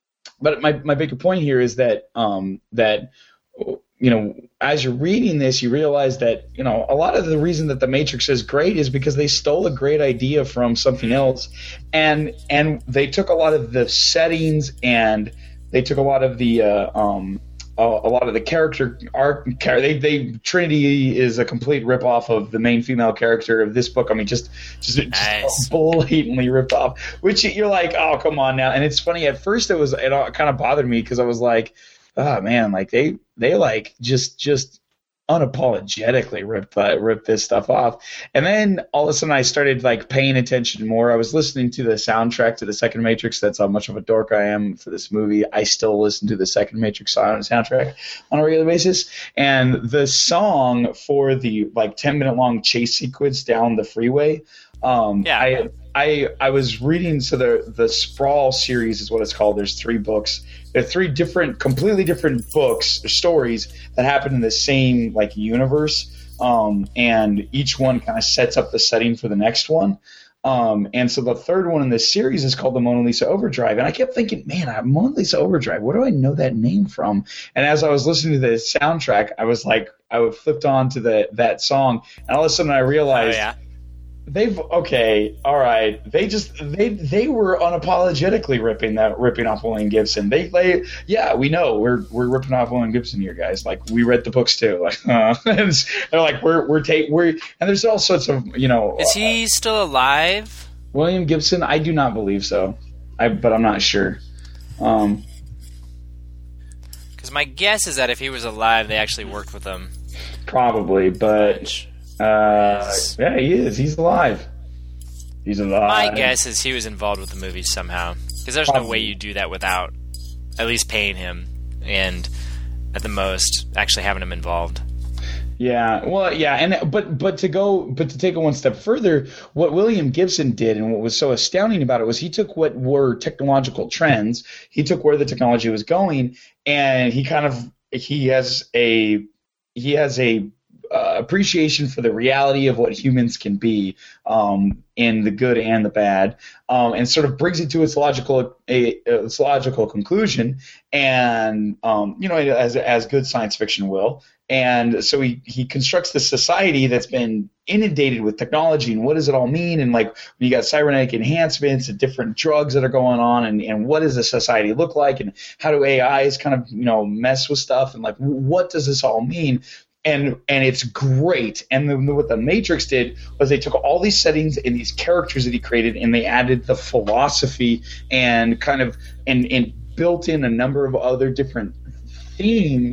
but my my bigger point here is that um, that. You know, as you're reading this, you realize that, you know, a lot of the reason that The Matrix is great is because they stole a great idea from something else, and and they took a lot of the settings and they took a lot of the uh, um a, a lot of the character arc. They they Trinity is a complete ripoff of the main female character of this book. I mean, just just,
nice.
just blatantly ripped off. Which you're like, oh, come on now. And it's funny. At first, it was it kind of bothered me because I was like, oh man, like they they like just just unapologetically ripped that ripped this stuff off. And then all of a sudden I started like paying attention more. I was listening to the soundtrack to the second Matrix. That's how much of a dork I am for this movie. I still listen to the second Matrix soundtrack on a regular basis. And the song for the like ten minute long chase sequence down the freeway. Um,
yeah.
I I I was reading so the the Sprawl series is what it's called. There's three books. There are three different, completely different books or stories that happen in the same like universe, um, and each one kind of sets up the setting for the next one. Um, and so the third one in this series is called the Mona Lisa Overdrive. And I kept thinking, man, Mona Lisa Overdrive, where do I know that name from? And as I was listening to the soundtrack, I was like, I would flipped on to the that song, and all of a sudden I realized.
Oh, yeah.
They've okay, all right. They just they they were unapologetically ripping that ripping off William Gibson. They they yeah, we know we're we're ripping off William Gibson here, guys. Like we read the books too. Like uh, they're like we're we're take we're and there's all sorts of you know.
Is he uh, still alive?
William Gibson? I do not believe so. I but I'm not sure. Um,
because my guess is that if he was alive, they actually worked with him.
Probably, but.
Which,
Uh, yeah, he is. He's alive. He's alive.
My guess is he was involved with the movie somehow. Because there's Probably. no way you do that without at least paying him and, at the most, actually having him involved.
Yeah, well, yeah, and but but to go but to take it one step further, what William Gibson did and what was so astounding about it was he took what were technological trends, he took where the technology was going, and he kind of he has a he has a Uh, appreciation for the reality of what humans can be, um, in the good and the bad, um, and sort of brings it to its logical a, its logical conclusion, and um, you know, as as good science fiction will. And so he, he constructs this society that's been inundated with technology, and what does it all mean? And like when you got cybernetic enhancements and different drugs that are going on, and, and what does a society look like, and how do A Is kind of you know mess with stuff, and like what does this all mean? And and it's great. And the, what the Matrix did was they took all these settings and these characters that he created, and they added the philosophy and kind of and, and built in a number of other different themes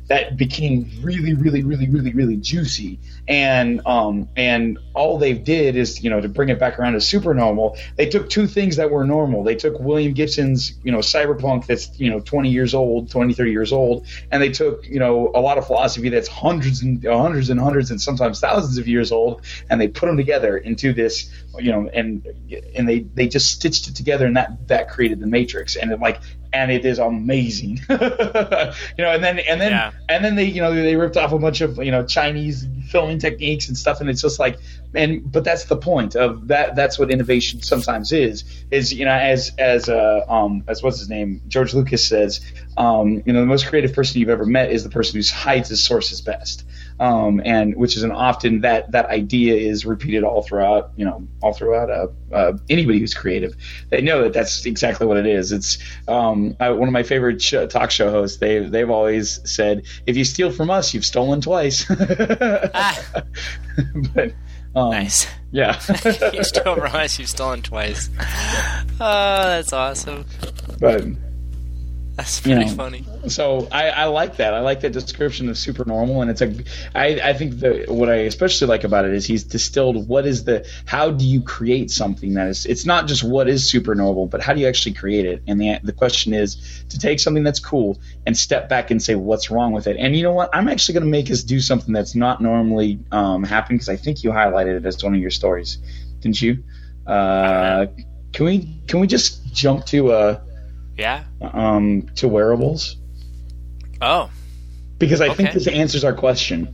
that became really, really, really, really, really juicy. And um, and all they did is, you know, to bring it back around to supernormal, they took two things that were normal. They took William Gibson's, you know, cyberpunk that's, you know, twenty years old, twenty, thirty years old, and they took, you know, a lot of philosophy that's hundreds and hundreds and hundreds and sometimes thousands of years old, and they put them together into this, you know, and and they, they just stitched it together, and that, that created the Matrix. And it, like, and it is amazing. You know, and then and then yeah. and then they, you know, they ripped off a bunch of, you know, Chinese filming techniques and stuff, and it's just like, and but that's the point of that. That's what innovation sometimes is. Is, you know, as as uh, um as what's his name, George Lucas says, um, you know, the most creative person you've ever met is the person who hides his sources best. Um, and which is an often that that idea is repeated all throughout, you know, all throughout uh, uh, anybody who's creative. They know that that's exactly what it is. It's um, I, one of my favorite sh- talk show hosts. They they've always said, if you steal from us, you've stolen twice. ah. But um,
nice.
Yeah.
You stole from us, you've stolen twice. Oh, that's awesome.
But.
That's pretty
you know,
funny.
So I, I like that. I like that description of supernormal, and it's a. I, I think the what I especially like about it is he's distilled what is the how do you create something that is. It's not just what is supernormal, but how do you actually create it? And the the question is to take something that's cool and step back and say what's wrong with it. And you know what? I'm actually going to make us do something that's not normally um, happening, because I think you highlighted it as one of your stories, didn't you? Uh, can we can we just jump to a.
Yeah.
Um, to wearables.
Oh.
Because I
okay.
think this answers our question.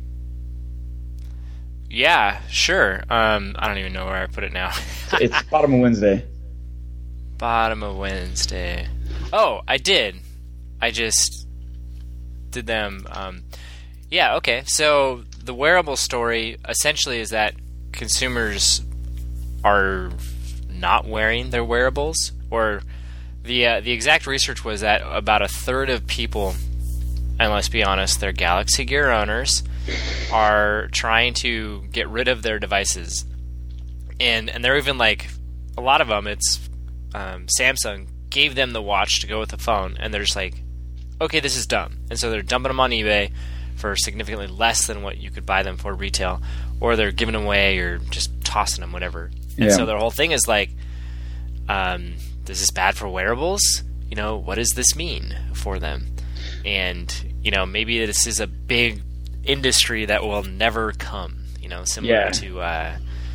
Yeah, sure. Um, I don't even know where I put it now.
It's bottom of Wednesday.
Bottom of Wednesday. Oh, I did. I just did them. Um, yeah, okay. So the wearable story essentially is that consumers are not wearing their wearables, or the uh, the exact research was that about a third of people, and let's be honest, they're Galaxy Gear owners, are trying to get rid of their devices. And and they're even like, a lot of them, it's um, Samsung gave them the watch to go with the phone, and they're just like, okay, this is dumb. And so they're dumping them on eBay for significantly less than what you could buy them for retail, or they're giving them away or just tossing them, whatever. And
yeah.
so their whole thing is like, um, is this bad for wearables? You know, what does this mean for them? And, you know, maybe this is a big industry that will never come, you know, similar
yeah.
to uh,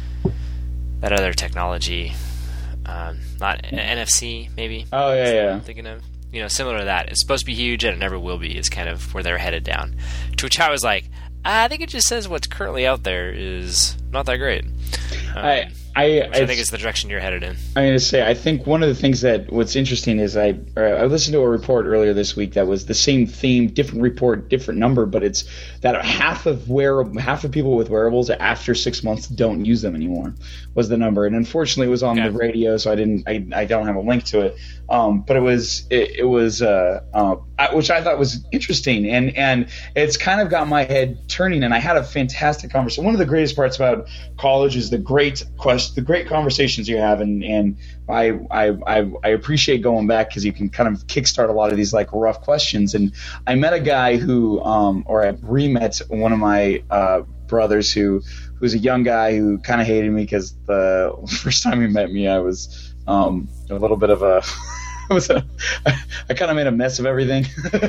that other technology, um, not N F C, maybe.
Oh, yeah, yeah.
I'm thinking of, you know, similar to that. It's supposed to be huge, and it never will be, is kind of where they're headed down. To which I was like, I think it just says what's currently out there is not that great. Um,
I, I,
which I think is the direction you're headed in.
I'm going to say, I think one of the things that what's interesting is I I listened to a report earlier this week that was the same theme, different report, different number, but it's that half of wear half of people with wearables after six months don't use them anymore was the number. And unfortunately, it was on
yeah.
the radio, so I didn't I, I don't have a link to it. Um, but it was it, it was uh, uh, I, which I thought was interesting, and and it's kind of got my head turning. And I had a fantastic conversation. One of the greatest parts about college is the great question. The great conversations you have, and, and I, I I I appreciate going back because you can kind of kickstart a lot of these like rough questions. And I met a guy who, um, or I re-met one of my uh, brothers who who's a young guy who kind of hated me because the first time he met me, I was um, a little bit of a I was a, I, I kind of made a mess of everything.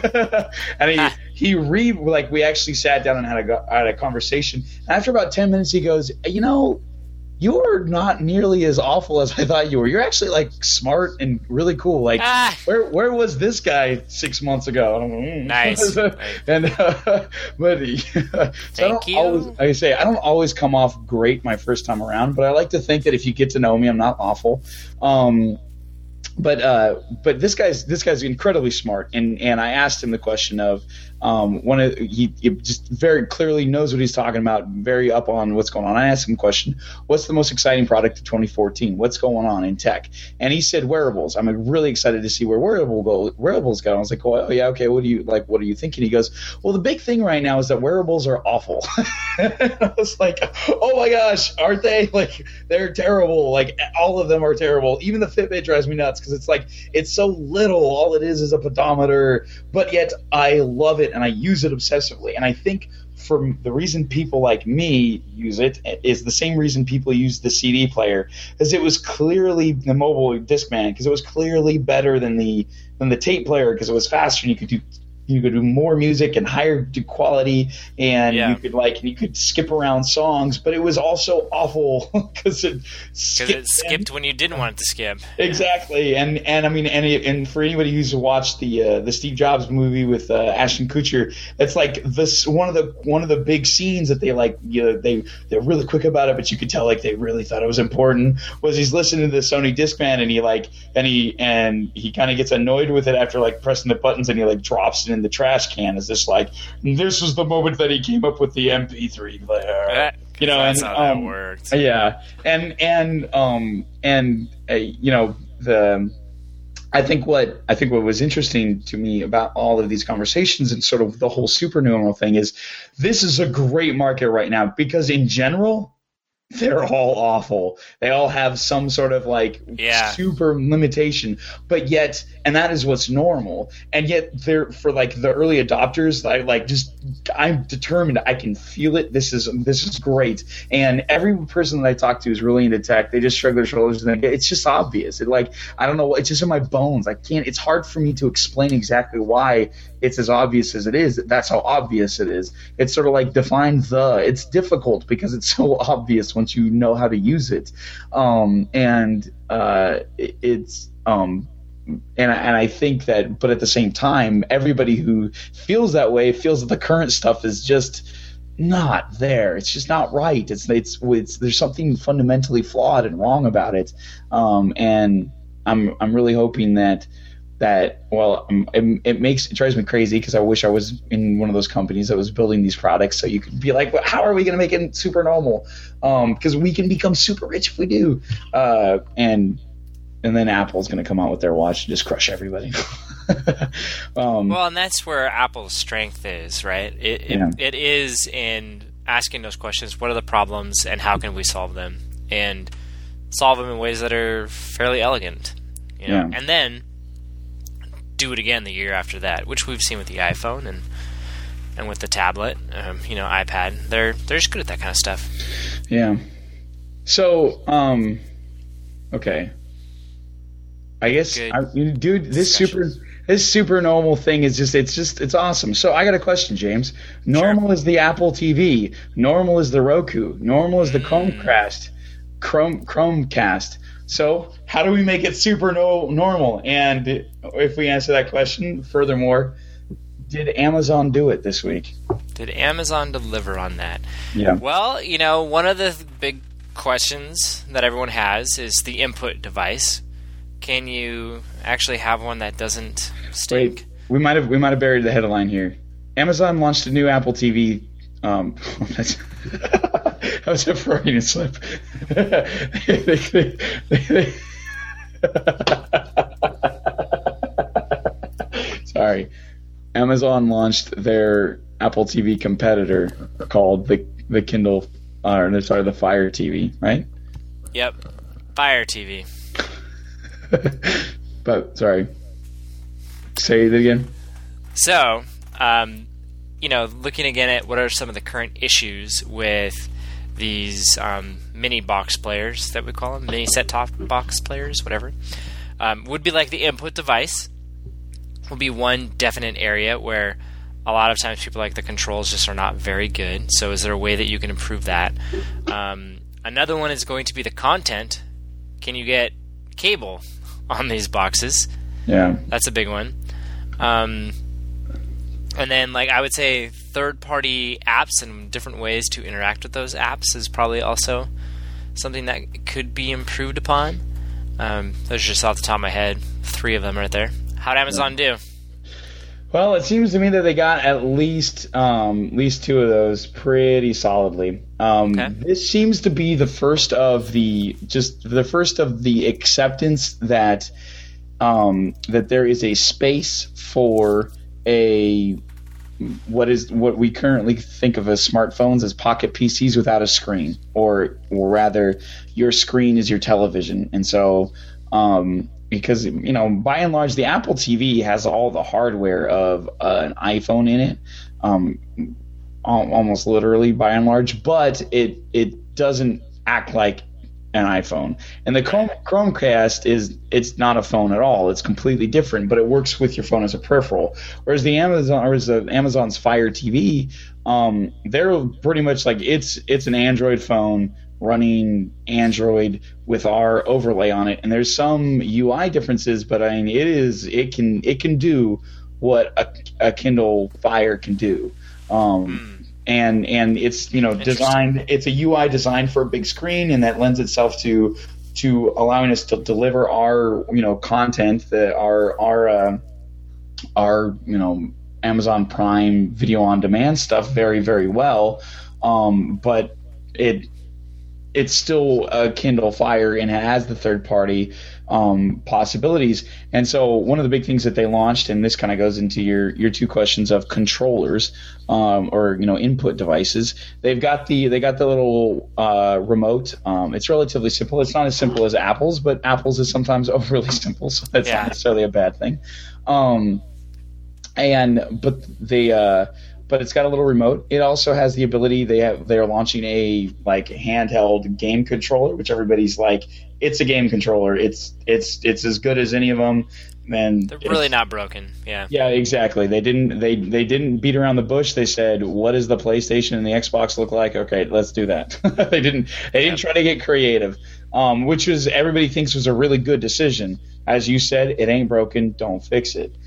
And he ah. he re like we actually sat down and had a had a conversation. And after about ten minutes, he goes, you know, you're not nearly as awful as I thought you were. You're actually like smart and really cool. Like ah. where where was this guy six months ago? I don't know.
Nice.
and uh, but so
Thank
I don't
you.
always, like I say, I don't always come off great my first time around, but I like to think that if you get to know me, I'm not awful. Um, But uh, but this guy's this guy's incredibly smart, and, and I asked him the question of um, one of he, he just very clearly knows what he's talking about, very up on what's going on. I asked him a question: what's the most exciting product of twenty fourteen? What's going on in tech? And he said wearables. I'm really excited to see where wearable go, wearables go. I was like, oh yeah, okay. What do you like? What are you thinking? He goes, well, the big thing right now is that wearables are awful. I was like, oh my gosh, aren't they? Like they're terrible. Like all of them are terrible. Even the Fitbit drives me nuts. Because it's like it's so little, all it is is a pedometer, but yet I love it. and I use it obsessively. And I think for the reason people like me use it is the same reason people use the C D player, because it was clearly the mobile Discman, because it was clearly better than the than the tape player, because it was faster and you could do you could do more music and higher quality, and
Yeah.
you could like you could skip around songs, but it was also awful because it
Because
skipped,
it skipped when you didn't want it to skip.
exactly. And and I mean and it, and for anybody who's watched the uh, the Steve Jobs movie with uh, Ashton Kutcher, it's like this one of the one of the big scenes that they like you know, they they're really quick about it, but you could tell like they really thought it was important. Was he's listening to the Sony Discman and he like and he and he kind of gets annoyed with it after like pressing the buttons, and he like drops it in the trash can. Is this like this was the moment that he came up with the M P three player?
Uh,
You know,
that's
and
how that
um,
worked.
yeah, and and um and uh, you know the I think what I think what was interesting to me about all of these conversations and sort of the whole supernormal thing is this is a great market right now, because in general they're all awful. They all have some sort of like
Yeah.
super limitation, but yet, and that is what's normal. And yet, they're for like the early adopters. I like just I'm determined. I can feel it. This is this is great. And every person that I talk to is really into tech. They just shrug their shoulders and they, it's just obvious. It like I don't know. It's just in my bones. I can't. It's hard for me to explain exactly why it's as obvious as it is. That's how obvious it is. It's sort of like define the. It's difficult because it's so obvious once you know how to use it. Um, and uh, it, it's um, and I, and I think that, but at the same time, everybody who feels that way feels that the current stuff is just not there. It's just not right. It's it's, it's there's something fundamentally flawed and wrong about it. Um, and I'm I'm really hoping that. That well, um, it, it makes it drives me crazy because I wish I was in one of those companies that was building these products, so you could be like, well, how are we going to make it super normal? Because um, we can become super rich if we do. Uh, and and then Apple's going to come out with their watch and just crush everybody. um,
Well, and that's where Apple's strength is, right? It it,
Yeah.
it is in asking those questions: what are the problems, and how can we solve them, and solve them in ways that are fairly elegant, you know?
Yeah.
And then do it again the year after that, which we've seen with the iPhone and and with the tablet, um, you know, iPad. They're they're just good at that kind of stuff.
Yeah. So, um, okay. I guess,
Good
I, dude, this super
discussions.
this super normal thing is just it's just it's awesome. So I got a question, James. Normal is the Apple T V. Normal is the Roku. Normal is the Chromecast. Chrome Chromecast. So how do we make it super no, normal? And if we answer that question, furthermore, did Amazon do it this week?
Did Amazon deliver on that?
Yeah.
Well, you know, one of the big questions that everyone has is the input device. Can you actually have one that doesn't stink?
Wait, we might have we might have buried the headline here. Amazon launched a new Apple T V. Um, that's, that was a Freudian slip. They- they- they- Sorry. Amazon launched their Apple T V competitor called the the Kindle, or no, sorry, the Fire T V, right?
Yep. Fire T V.
But sorry, say it again.
So, um, you know, looking again at what are some of the current issues with these um, mini box players that we call them, mini set-top box players, whatever, um, would be like the input device would be one definite area where a lot of times people like the controls just are not very good. So is there a way that you can improve that? Um, another one is going to be the content. Can you get cable on these boxes?
Yeah.
That's a big one. Um, and then, like, I would say third-party apps and different ways to interact with those apps is probably also something that could be improved upon. Um, those are just off the top of my head. Three of them right there. How'd Amazon do?
Well, it seems to me that they got at least um, at least two of those pretty solidly. Um,
Okay.
This seems to be the first of the just the first of the acceptance that um, that there is a space for a what is what we currently think of as smartphones as pocket P Cs without a screen, or or rather, your screen is your television, and so. Um, because you know, by and large, the Apple T V has all the hardware of uh, an iPhone in it, um, al- almost literally by and large, but it it doesn't act like an iPhone. And the Chrome, Chromecast is it's not a phone at all. It's completely different, but it works with your phone as a peripheral. Whereas the Amazon or as the Amazon's Fire T V, um, they're pretty much like it's it's an Android phone running Android with our overlay on it. And there's some U I differences, but I mean it is it can it can do what a, a Kindle Fire can do. Um, mm. And and it's you know designed. It's a U I designed for a big screen, and that lends itself to to allowing us to deliver our you know content, that our our uh, our you know Amazon Prime video on demand stuff very very well. Um, but it it's still a Kindle Fire and it has the third party um, possibilities. And so one of the big things that they launched, and this kind of goes into your your two questions of controllers um, or you know input devices. They've got the they got the little uh, remote. Um, it's relatively simple. It's not as simple as Apple's, but Apple's is sometimes overly simple, so that's yeah. not necessarily a bad thing. Um, and but they. Uh, But it's got a little remote. It also has the ability. They have. They're launching a like handheld game controller, which everybody's like, it's a game controller. It's it's it's as good as any of them. And
they're really not broken. Yeah.
Yeah, exactly. They didn't they they didn't beat around the bush. They said, what does the PlayStation and the Xbox look like? Okay, let's do that. they didn't they didn't try to get creative, um, which was everybody thinks was a really good decision. As you said, it ain't broken. Don't fix it.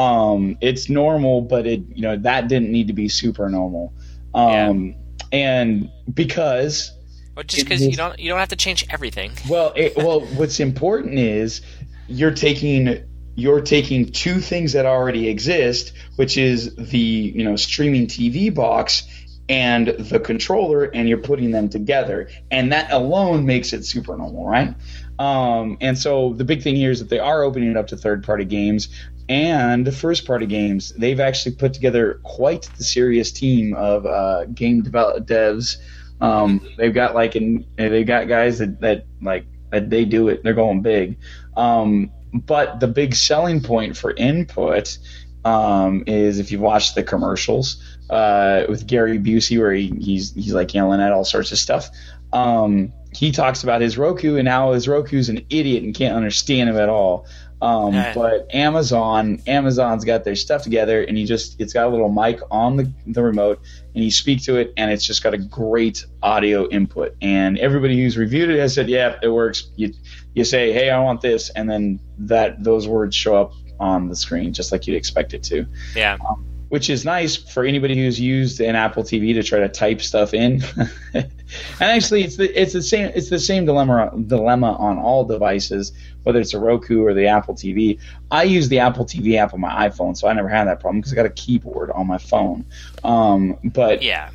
Um, it's normal, but it you know that didn't need to be super normal, um, yeah. and because
well, just because you don't you don't have to change everything.
Well, it, well, what's important is you're taking you're taking two things that already exist, which is the you know streaming T V box and the controller, and you're putting them together, and that alone makes it super normal, right? Um, and so the big thing here is that they are opening it up to third-party games and first-party games. They've actually put together quite the serious team of uh, game develop- devs. Um, they've got like an, they've got guys that, that like that they do it. They're going big. Um, but the big selling point for Input um, is if you've watched the commercials uh, with Gary Busey, where he, he's he's like yelling at all sorts of stuff. Um, he talks about his Roku and how his Roku's an idiot and can't understand him at all. Um, right. But Amazon, Amazon's got their stuff together, and you just it's got a little mic on the, the remote, and you speak to it, and it's just got a great audio input. And everybody who's reviewed it has said, yeah, it works. You you say, hey, I want this, and then that those words show up on the screen just like you'd expect it to.
Yeah.
Um, which is nice for anybody who's used an Apple T V to try to type stuff in. And actually, it's the it's the same it's the same dilemma dilemma on all devices, whether it's a Roku or the Apple T V. I use the Apple T V app on my iPhone, so I never had that problem because I got a keyboard on my phone. Um, but
yeah,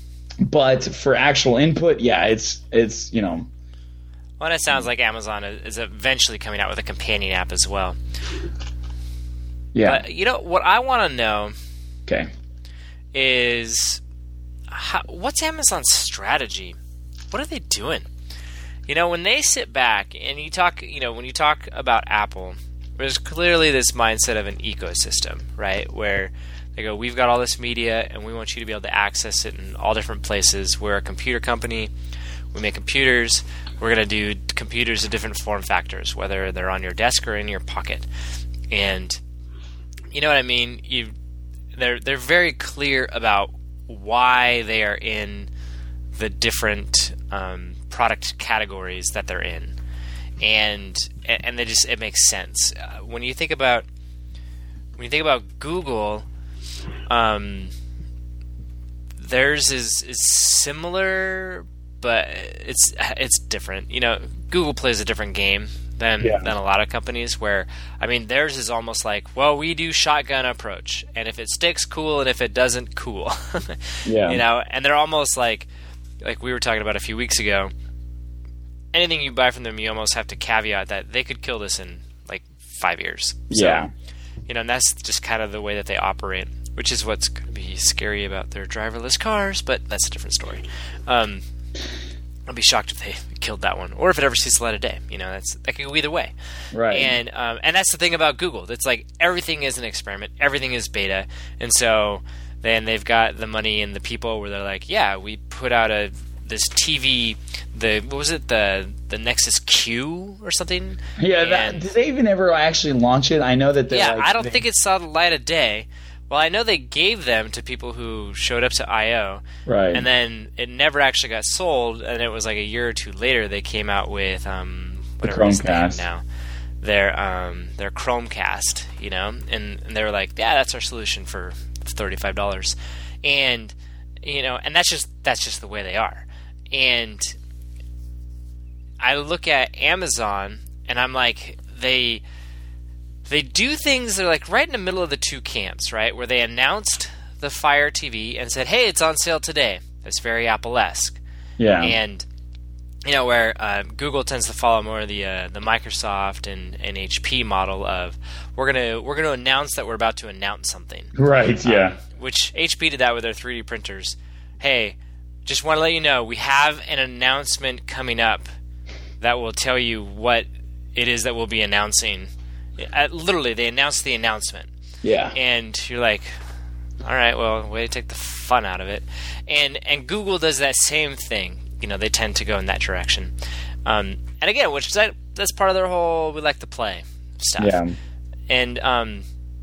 but for actual input, yeah, it's it's you know.
Well, it sounds like Amazon is eventually coming out with a companion app as well.
Yeah.
But you know what I want to know.
Okay.
Is how, what's Amazon's strategy? What are they doing? You know, when they sit back and you talk, you know, when you talk about Apple, there's clearly this mindset of an ecosystem, right? Where they go, we've got all this media and we want you to be able to access it in all different places. We're a computer company. We make computers. We're going to do computers of different form factors, whether they're on your desk or in your pocket. And you know what I mean? You They're they're very clear about why they are in the different um, product categories that they're in, and and they just it makes sense uh, when you think about when you think about Google. Um, theirs is is similar, but it's it's different. You know, Google plays a different game than yeah. than a lot of companies, where I mean theirs is almost like, well, we do shotgun approach, and if it sticks, cool, and if it doesn't, cool.
Yeah.
You know, and they're almost like like we were talking about a few weeks ago. Anything you buy from them, you almost have to caveat that they could kill this in like five years. So,
yeah.
You know, and that's just kind of the way that they operate, which is what's going to be scary about their driverless cars, but that's a different story. Um, I'll be shocked if they killed that one, or if it ever sees the light of day. You know, that's that could go either way.
Right.
And um, and that's the thing about Google. It's like everything is an experiment, everything is beta, and so then they've got the money and the people where they're like, yeah, we put out a this T V, the what was it, the the Nexus Q or something?
Yeah. That, did they even ever actually launch it? I know that.
Yeah,
like,
I don't
they,
think it saw the light of day. Well, I know they gave them to people who showed up to I O,
right?
And then it never actually got sold. And it was like a year or two later they came out with um, whatever
the
his name
Chromecast
now, their um, their Chromecast, you know, and, and they were like, yeah, that's our solution for thirty-five dollars, and you know, and that's just that's just the way they are. And I look at Amazon, and I'm like, they. They do things, they're like right in the middle of the two camps, right? Where they announced the Fire T V and said, hey, it's on sale today. That's very Apple-esque.
Yeah.
And, you know, where uh, Google tends to follow more the uh, the Microsoft and, and H P model of, we're going to we're gonna announce that we're about to announce something.
Right, yeah.
Um, which H P did that with their three D printers. Hey, just want to let you know, we have an announcement coming up that will tell you what it is that we'll be announcing. Uh, literally, they announced the announcement.
Yeah.
And you're like, all right, well, way to take the fun out of it. And and Google does that same thing. You know, they tend to go in that direction. Um, and again, which is that, that's part of their whole we like to play stuff.
Yeah.
And um,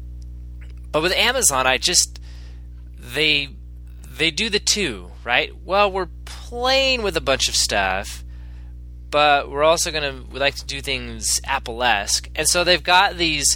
but with Amazon, I just they they do the two, right? Well, we're playing with a bunch of stuff, but we're also gonna we like to do things Apple-esque, and so they've got these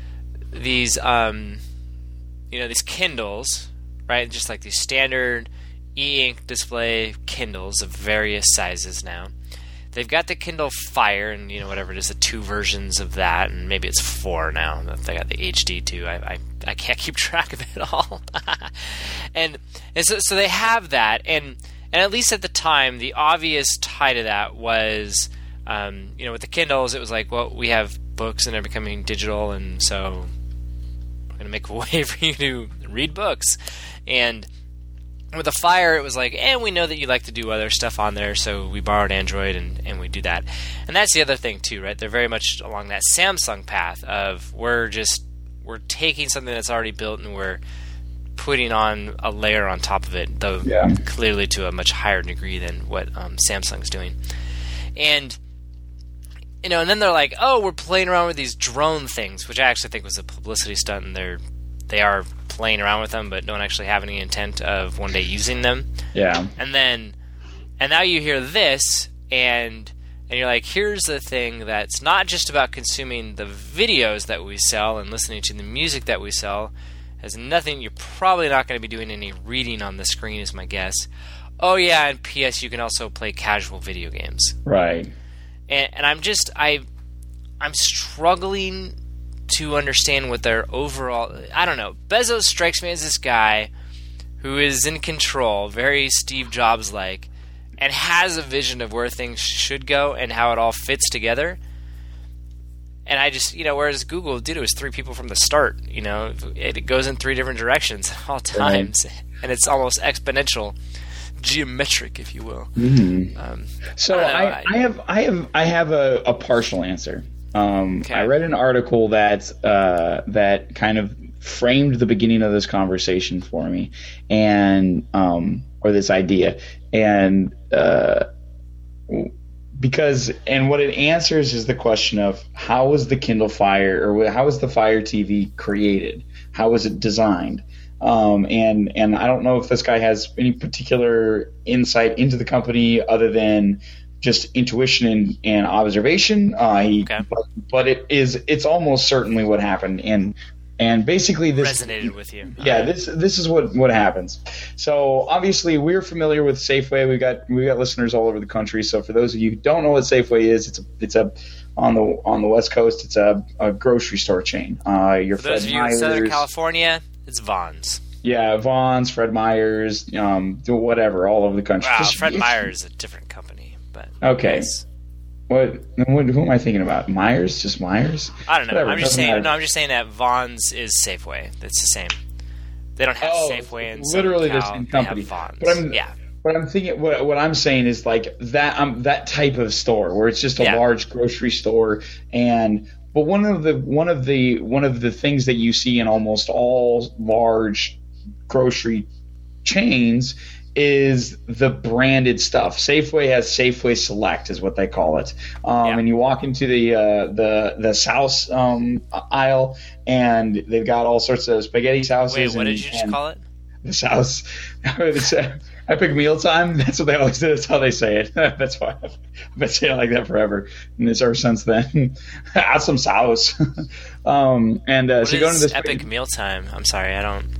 these um, you know these Kindles, right? Just like these standard e-ink display Kindles of various sizes now. They've got the Kindle Fire, and you know whatever it is, the two versions of that, and maybe it's four now. They got the H D too. I I, I can't keep track of it all. and and so so they have that, and. And at least at the time, the obvious tie to that was, um, you know, with the Kindles, it was like, well, we have books and they're becoming digital, and so we're going to make a way for you to read books. And with the Fire, it was like, and we know that you like to do other stuff on there, so we borrowed Android and, and we do that. And that's the other thing, too, right? They're very much along that Samsung path of we're just, we're taking something that's already built and we're putting on a layer on top of it, though
yeah.
clearly to a much higher degree than what um, Samsung's doing. And you know, and then they're like, "Oh, we're playing around with these drone things," which I actually think was a publicity stunt, and they're they are playing around with them, but don't actually have any intent of one day using them.
Yeah.
And then, and now you hear this, and and you're like, "Here's the thing that's not just about consuming the videos that we sell and listening to the music that we sell." Has nothing. You're probably not going to be doing any reading on the screen, is my guess. Oh yeah, and P S you can also play casual video games.
Right.
And, and I'm just I, I'm struggling to understand what their overall. I don't know. Bezos strikes me as this guy who is in control, very Steve Jobs like, and has a vision of where things should go and how it all fits together. And I just, you know, whereas Google did, it was three people from the start. You know, it, it goes in three different directions at all times, right. And it's almost exponential, geometric, if you will.
Mm-hmm.
Um,
so I, I, I, I have, I have, I have a, a partial answer. Um, okay. I read an article that uh, that kind of framed the beginning of this conversation for me, and um, or this idea, and. Uh, Because and what it answers is the question of how was the Kindle Fire or how was the Fire T V created? How was it designed? Um, and and I don't know if this guy has any particular insight into the company other than just intuition and, and observation. Uh, he,
okay.
but, but it is it's almost certainly what happened. And And basically this
resonated with you.
Yeah,
right.
this this is what, what happens. So obviously we're familiar with Safeway. We got we got listeners all over the country. So for those of you who don't know what Safeway is, it's a it's a on the on the West Coast, it's a, a grocery store chain. Uh, your
for
Fred
those of you
Meyers,
in Southern California, it's Vons.
Yeah, Vons, Fred Meyers, um, whatever, all over the country.
Wow, Fred Meyers is a different company, but
okay.
It's,
What, what? Who am I thinking about? Myers? Just Myers?
I don't know.
Whatever,
I'm just saying.
matter.
No, I'm just saying that Vons is Safeway. It's the same. They don't have
oh,
Safeway in
literally
Southern
the
Cal.
same company.
They have Vons.
But I'm,
yeah.
what I'm thinking, what, what I'm saying is like that um, that type of store where it's just a
Yeah.
large grocery store, and but one of the one of the one of the things that you see in almost all large grocery chains is the branded stuff. Safeway has Safeway Select, is what they call it. Um,
Yeah.
And you walk into the uh, the the sauce um, aisle, and they've got all sorts of spaghetti sauces.
Wait, what
and,
did you just
and
call it?
The sauce. Epic Mealtime. That's what they always do. That's how they say it. That's why I've been saying it like that forever, and it's ever since then. Add some sauce. um, and uh,
What
so you go into
is
this
Epic Mealtime? I'm sorry, I don't.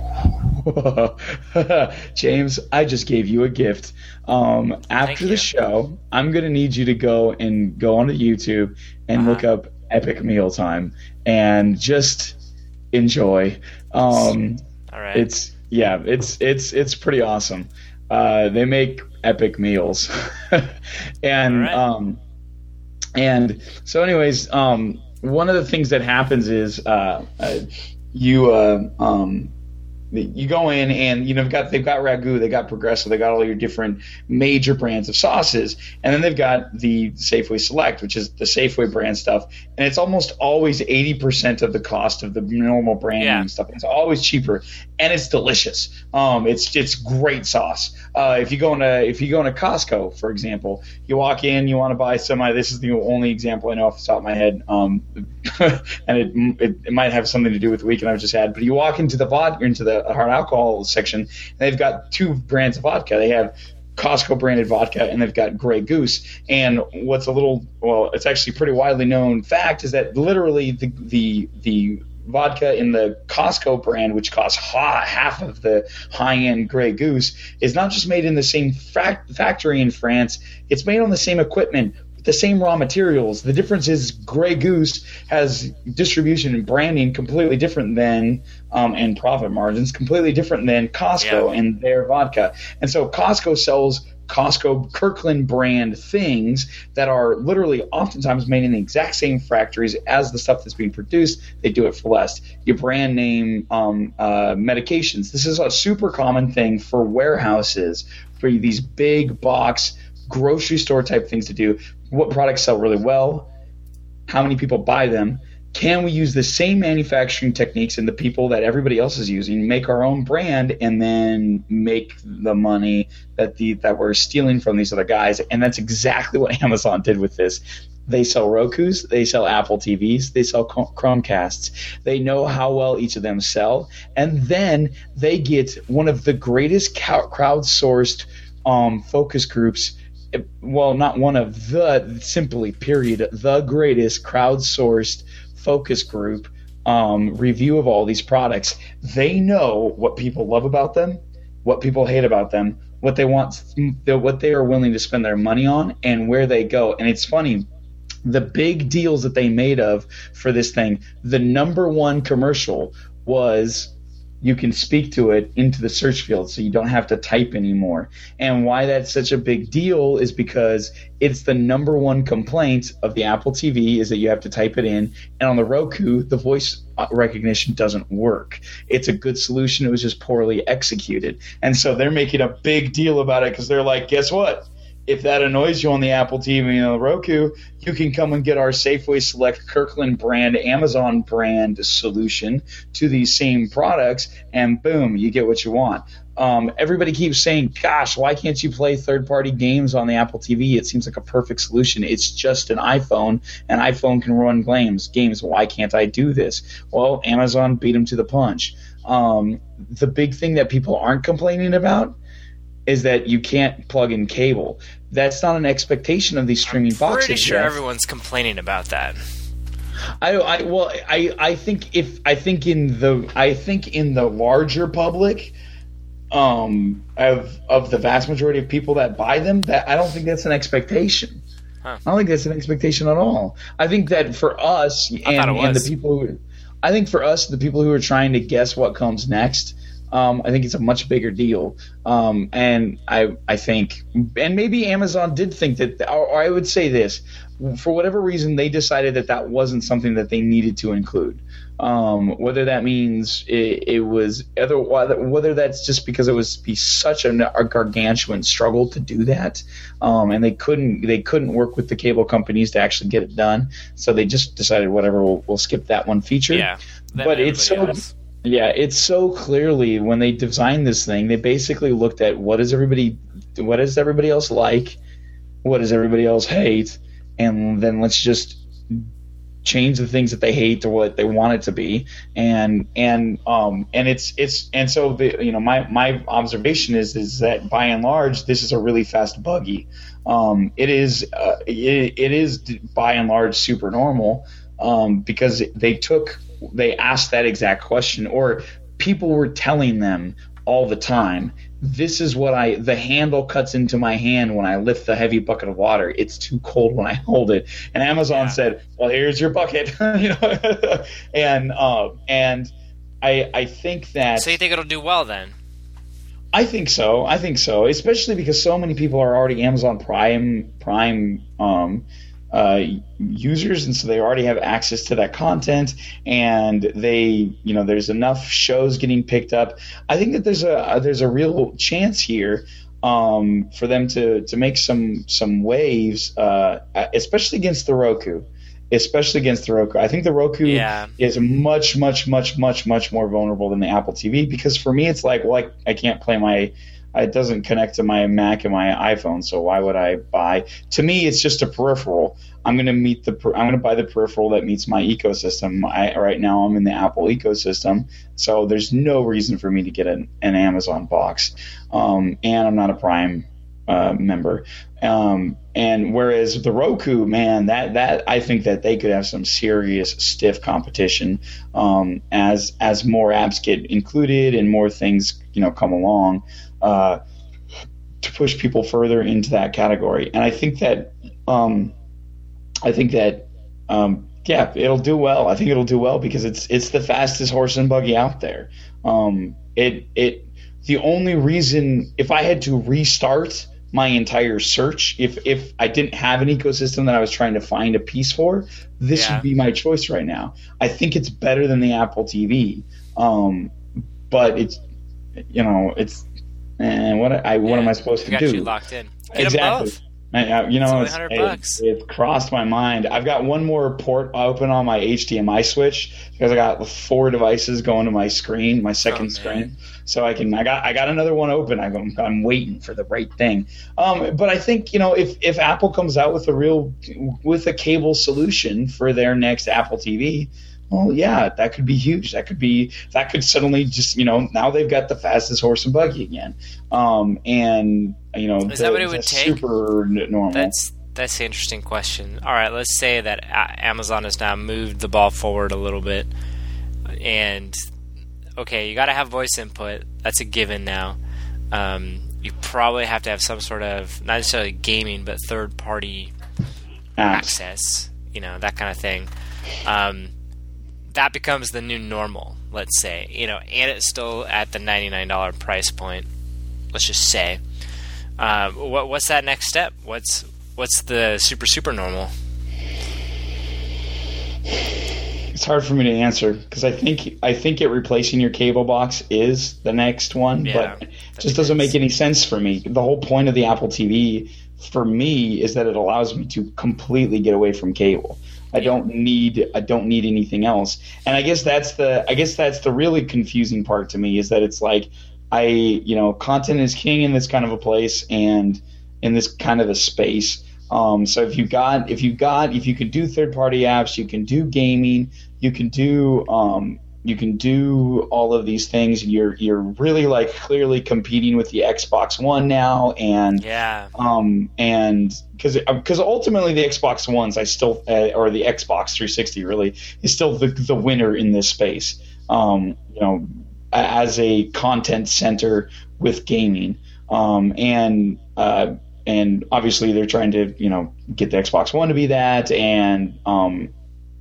James, I just gave you a gift. Um, after
you.
the show, I'm going to need you to go and go onto YouTube and
Uh-huh.
look up Epic Mealtime and just enjoy. Um,
All right.
it's yeah, it's it's it's pretty awesome. Uh, they make epic meals, and
All right.
um, and so anyways, um, one of the things that happens is uh, uh, you uh, um, you go in and you know they've got they've got Ragu, they got Progresso, they got all your different major brands of sauces, and then they've got the Safeway Select, which is the Safeway brand stuff, and it's almost always eighty percent of the cost of the normal brand
Yeah.
name stuff. It's always cheaper, and it's delicious. Um, it's it's great sauce. Uh, if you go into if you go into Costco, for example, you walk in, you want to buy some. This is the only example I know off the top of my head, um, and it, it it might have something to do with the weekend I've just had. But you walk into the vodka, into the hard alcohol section, and they've got two brands of vodka. They have Costco branded vodka, and they've got Grey Goose. And what's a little, well, it's actually pretty widely known fact is that literally the the the vodka in the Costco brand, which costs ha- half of the high-end Grey Goose, is not just made in the same fac- factory in France. It's made on the same equipment, with the same raw materials. The difference is Grey Goose has distribution and branding completely different than, um, and profit margins completely different than Costco
Yeah.
and their vodka. And so Costco sells Costco Kirkland brand things that are literally oftentimes made in the exact same factories as the stuff that's being produced. They do it for less. You brand name um, uh, medications. This is a super common thing for warehouses, for these big box grocery store type things to do. What products sell really well? How many people buy them? Can we use the same manufacturing techniques and the people that everybody else is using, make our own brand, and then make the money that the that we're stealing from these other guys? And that's exactly what Amazon did with this. They sell Rokus, they sell Apple T Vs, they sell Chromecasts. They know how well each of them sell, and then they get one of the greatest crowdsourced um, focus groups. Well, not one of the, simply, period, the greatest crowdsourced focus group um, review of all these products. They know what people love about them, what people hate about them, what they want, what they are willing to spend their money on, and where they go. And it's funny, the big deals that they made of for this thing, the number one commercial was you can speak to it into the search field so you don't have to type anymore. And why that's such a big deal is because it's the number one complaint of the Apple T V is that you have to type it in. And on the Roku, the voice recognition doesn't work. It's a good solution. It was just poorly executed. And so they're making a big deal about it because they're like, guess what? If that annoys you on the Apple T V and the Roku, you can come and get our Safeway Select Kirkland brand, Amazon brand solution to these same products, and boom, you get what you want. Um, everybody keeps saying, gosh, why can't you play third-party games on the Apple T V? It seems like a perfect solution. It's just an iPhone. An iPhone can run games. Games. Why can't I do this? Well, Amazon beat them to the punch. Um, the big thing that people aren't complaining about is that you can't plug in cable. That's not an expectation of these streaming
I'm
boxes.
pretty sure
yet.
everyone's complaining about that.
I, I well, I, I think if I think in the I think in the larger public, um, of of the vast majority of people that buy them, that I don't think that's an expectation.
Huh.
I don't think that's an expectation at all. I think that for us
I
and,
thought it
and the
was.
people who, I think for us, the people who are trying to guess what comes next, Um, I think it's a much bigger deal. Um, and I I think, and maybe Amazon did think that, or, or I would say this, for whatever reason, they decided that that wasn't something that they needed to include. Um, whether that means it, it was other, whether that's just because it was be such a, a gargantuan struggle to do that, um, and they couldn't they couldn't work with the cable companies to actually get it done, so they just decided whatever, we'll, we'll skip that one feature.
Yeah,
but it's so else. yeah, it's so clearly when they designed this thing, they basically looked at what does everybody what does everybody else like, what does everybody else hate, and then let's just change the things that they hate to what they want it to be, and and um and it's it's and so the you know my my observation is is that by and large this is a really fast buggy. Um, it is uh, it, it is by and large super normal, um, because they took they asked that exact question, or people were telling them all the time, this is what I, the handle cuts into my hand when I lift the heavy bucket of water. It's too cold when I hold it. And Amazon yeah. said, well, here's your bucket. you know, and, um, and I, I think that.
So you think it'll do well then?
I think so. I think so. Especially because so many people are already Amazon Prime, Prime, um, uh, users, and so they already have access to that content, and they, you know, there's enough shows getting picked up. I think that there's a there's a real chance here um, for them to to make some some waves, uh, especially against the Roku. Especially against the Roku. I think the Roku
yeah.
is much, much, much, much, much more vulnerable than the Apple T V, because for me it's like, well, I, I can't play my it doesn't connect to my Mac and my iPhone, so why would I buy? To me, it's just a peripheral. I'm going to meet the. I'm going to buy the peripheral that meets my ecosystem. I, right now, I'm in the Apple ecosystem, so there's no reason for me to get an, an Amazon box, um, and I'm not a Prime uh, member. Um, and whereas the Roku, man, that that I think that they could have some serious stiff competition um, as as more apps get included and more things you know come along. Uh, to push people further into that category, and I think that, um, I think that, um, yeah, it'll do well. I think it'll do well because it's it's the fastest horse and buggy out there. Um, it it the only reason, if I had to restart my entire search, if if I didn't have an ecosystem that I was trying to find a piece for, this
yeah.
would be my choice right now. I think it's better than the Apple T V, um, but it's you know it's. And what I what yeah, am I supposed to
got
do?
You locked in. Get
exactly.
Them both.
I, you know,
it's
it's,
bucks.
It, it crossed my mind. I've got one more port open on my H D M I switch because I got four devices going to my screen, my second oh, screen. So I can. I got. I got another one open. I'm. I'm waiting for the right thing. Um, but I think you know if if Apple comes out with a real with a cable solution for their next Apple T V. Well, yeah, that could be huge. That could be that could suddenly just you know now they've got the fastest horse and buggy again, um, and you know
is
the,
that what it would take?
Super normal.
That's that's the interesting question. All right, let's say that Amazon has now moved the ball forward a little bit, and okay, you got to have voice input. That's a given now. Um, you probably have to have some sort of not necessarily gaming, but third party access. You know that kind of thing. Um, That becomes the new normal, let's say, you know, and it's still at the ninety-nine dollars price point. Let's just say, um, what what's that next step? What's what's the super super normal?
It's hard for me to answer because I think I think it replacing your cable box is the next one,
yeah,
but it just doesn't make any sense for me. The whole point of the Apple T V for me is that it allows me to completely get away from cable. I don't need I don't need anything else. And I guess that's the I guess that's the really confusing part to me is that it's like I you know content is king in this kind of a place and in this kind of a space. Um, so if you got if you got if you could do third party apps, you can do gaming, you can do um, you can do all of these things. You're you're really like clearly competing with the Xbox One now, and
yeah,
um, and because because ultimately the Xbox Ones I still uh, or the Xbox three sixty really is still the the winner in this space. Um, you know, as a content center with gaming, um, and uh, and obviously they're trying to you know get the Xbox One to be that, and um,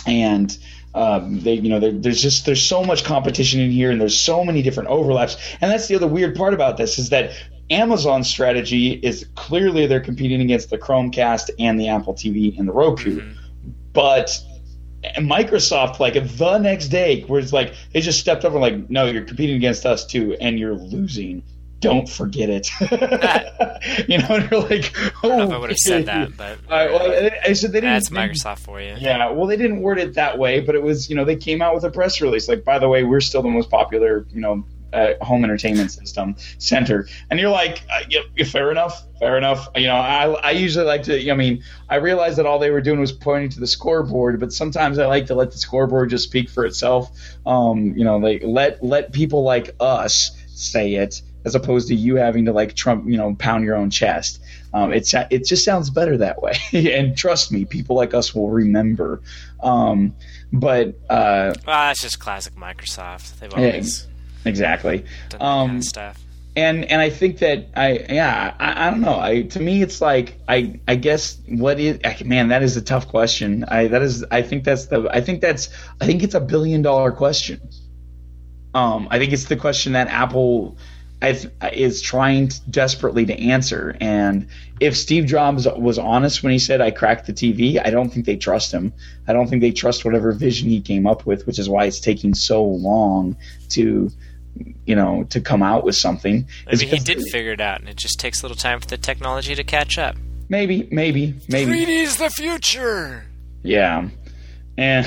and um, they, you know, there's just there's so much competition in here, and there's so many different overlaps. And that's the other weird part about this is that Amazon's strategy is clearly they're competing against the Chromecast and the Apple T V and the Roku, mm-hmm. but Microsoft, like the next day, where it's like they just stepped up and like, no, you're competing against us too, and you're losing. Don't forget it. You know, and you're like, oh,
I don't know if I would have said that, but
uh, well, I said they didn't.
That's Microsoft for you.
Yeah, well, they didn't word it that way, but it was, you know, they came out with a press release like, by the way, we're still the most popular, you know, uh, home entertainment system center, and you're like, uh, yeah, fair enough, fair enough. You know, I I usually like to. I mean, I realized that all they were doing was pointing to the scoreboard, but sometimes I like to let the scoreboard just speak for itself. Um, you know, like let let people like us say it, as opposed to you having to like Trump, you know, pound your own chest. Um, it's it just sounds better that way, and trust me, people like us will remember. Um, but uh,
well, that's just classic Microsoft. They've always
yeah, exactly
done that
um,
kind of stuff.
And and I think that I yeah I, I don't know. I to me it's like I I guess what is man that is a tough question. I that is I think that's the I think that's I think it's a billion dollar question. Um, I think it's the question that Apple is trying to, desperately to answer. And if Steve Jobs was honest when he said, I cracked the T V, I don't think they trust him. I don't think they trust whatever vision he came up with, which is why it's taking so long to, you know, to come out with something.
Maybe he did figure it out, and it just takes a little time for the technology to catch up.
Maybe, maybe, maybe.
three D is the future!
Yeah. And...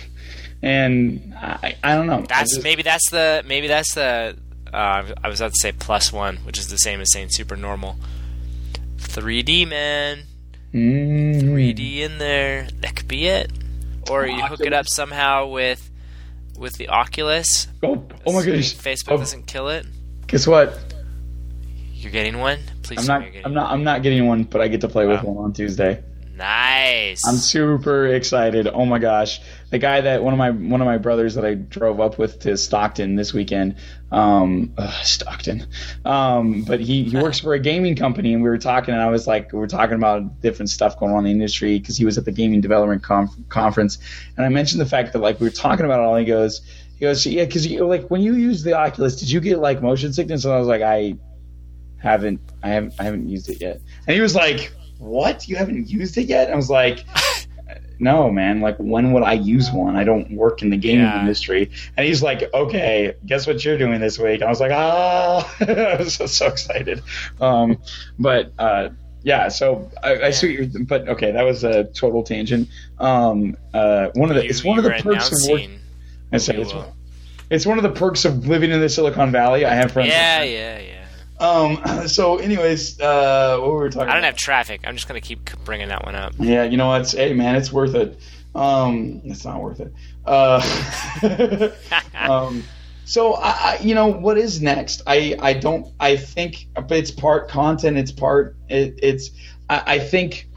And I, I don't know.
That's
just,
maybe that's the maybe that's the uh, I was about to say plus one, which is the same as saying super normal. three D man,
mm.
three D in there. That could be it. Or you hook it up somehow with with the Oculus.
Oh, oh my goodness!
Facebook
oh.
doesn't kill it.
Guess what?
You're getting one. Please.
I'm not.
You're getting
I'm not. I'm not getting one, but I get to play
wow.
with one on Tuesday.
Nice.
I'm super excited. Oh my gosh. The guy that one of my one of my brothers that I drove up with to Stockton this weekend, um ugh, Stockton. Um but he, he works for a gaming company, and we were talking, and I was like we were talking about different stuff going on in the industry because he was at the gaming development conf- conference, and I mentioned the fact that like we were talking about it all. And he goes he goes yeah, because like when you use the Oculus, did you get like motion sickness? And I was like, I haven't I haven't I haven't used it yet. And he was like, what? You haven't used it yet? I was like, no, man. Like, when would I use one? I don't work in the gaming
yeah.
industry. And he's like, okay, guess what you're doing this week? And I was like, ah, I was so, so excited. Um, but uh, yeah, so I, I see what you're. But okay, that was a total tangent. Um, uh, one of the
you,
it's one of the perks of working. I say it's, it's one of the perks of living in the Silicon Valley. I have friends.
Yeah, yeah, yeah.
Um. So, anyways, uh, what were we talking about?
I don't have traffic. I'm just gonna keep bringing that one up.
Yeah, you know what? Hey, man, it's worth it. Um, it's not worth it. Uh, um. So, I, I, you know, what is next? I, I don't. I think it's part content. It's part. It, it's. I, I think.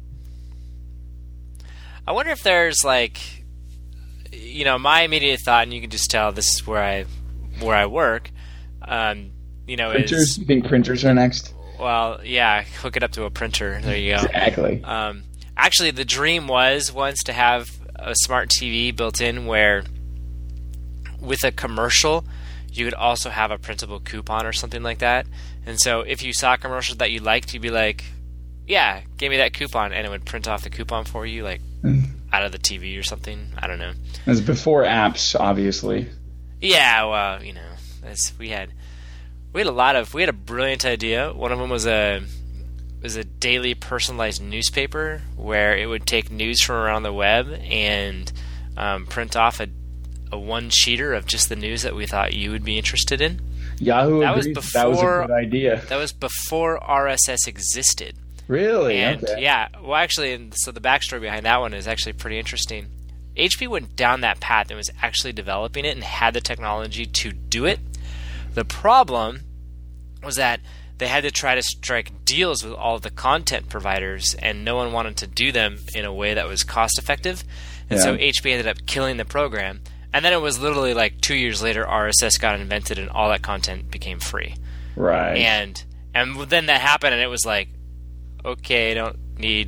I wonder if there's like, you know, my immediate thought, and you can just tell this is where I, where I work. Um. You know,
printers?
Is,
you think printers are next?
Well, yeah, hook it up to a printer. There you go.
Exactly.
Um, actually, the dream was once to have a smart T V built in where, with a commercial, you could also have a printable coupon or something like that. And so if you saw a commercial that you liked, you'd be like, yeah, give me that coupon, and it would print off the coupon for you, like, mm. out of the T V or something. I don't know.
It was before apps, obviously.
Yeah, well, you know, that's, we had... We had a lot of. We had a brilliant idea. One of them was a was a daily personalized newspaper where it would take news from around the web and um, print off a a one sheeter of just the news that we thought you would be interested in.
Yahoo
that
agrees.
was before.
That was a good idea.
That was before R S S existed.
Really?
And
okay.
yeah, well, actually, and so the backstory behind that one is actually pretty interesting. H P went down that path and was actually developing it and had the technology to do it. The problem was that they had to try to strike deals with all of the content providers, and no one wanted to do them in a way that was cost effective. And yeah. so H P ended up killing the program. And then it was literally like two years later, R S S got invented, and all that content became free.
Right.
And and then that happened, and it was like, okay, I don't need the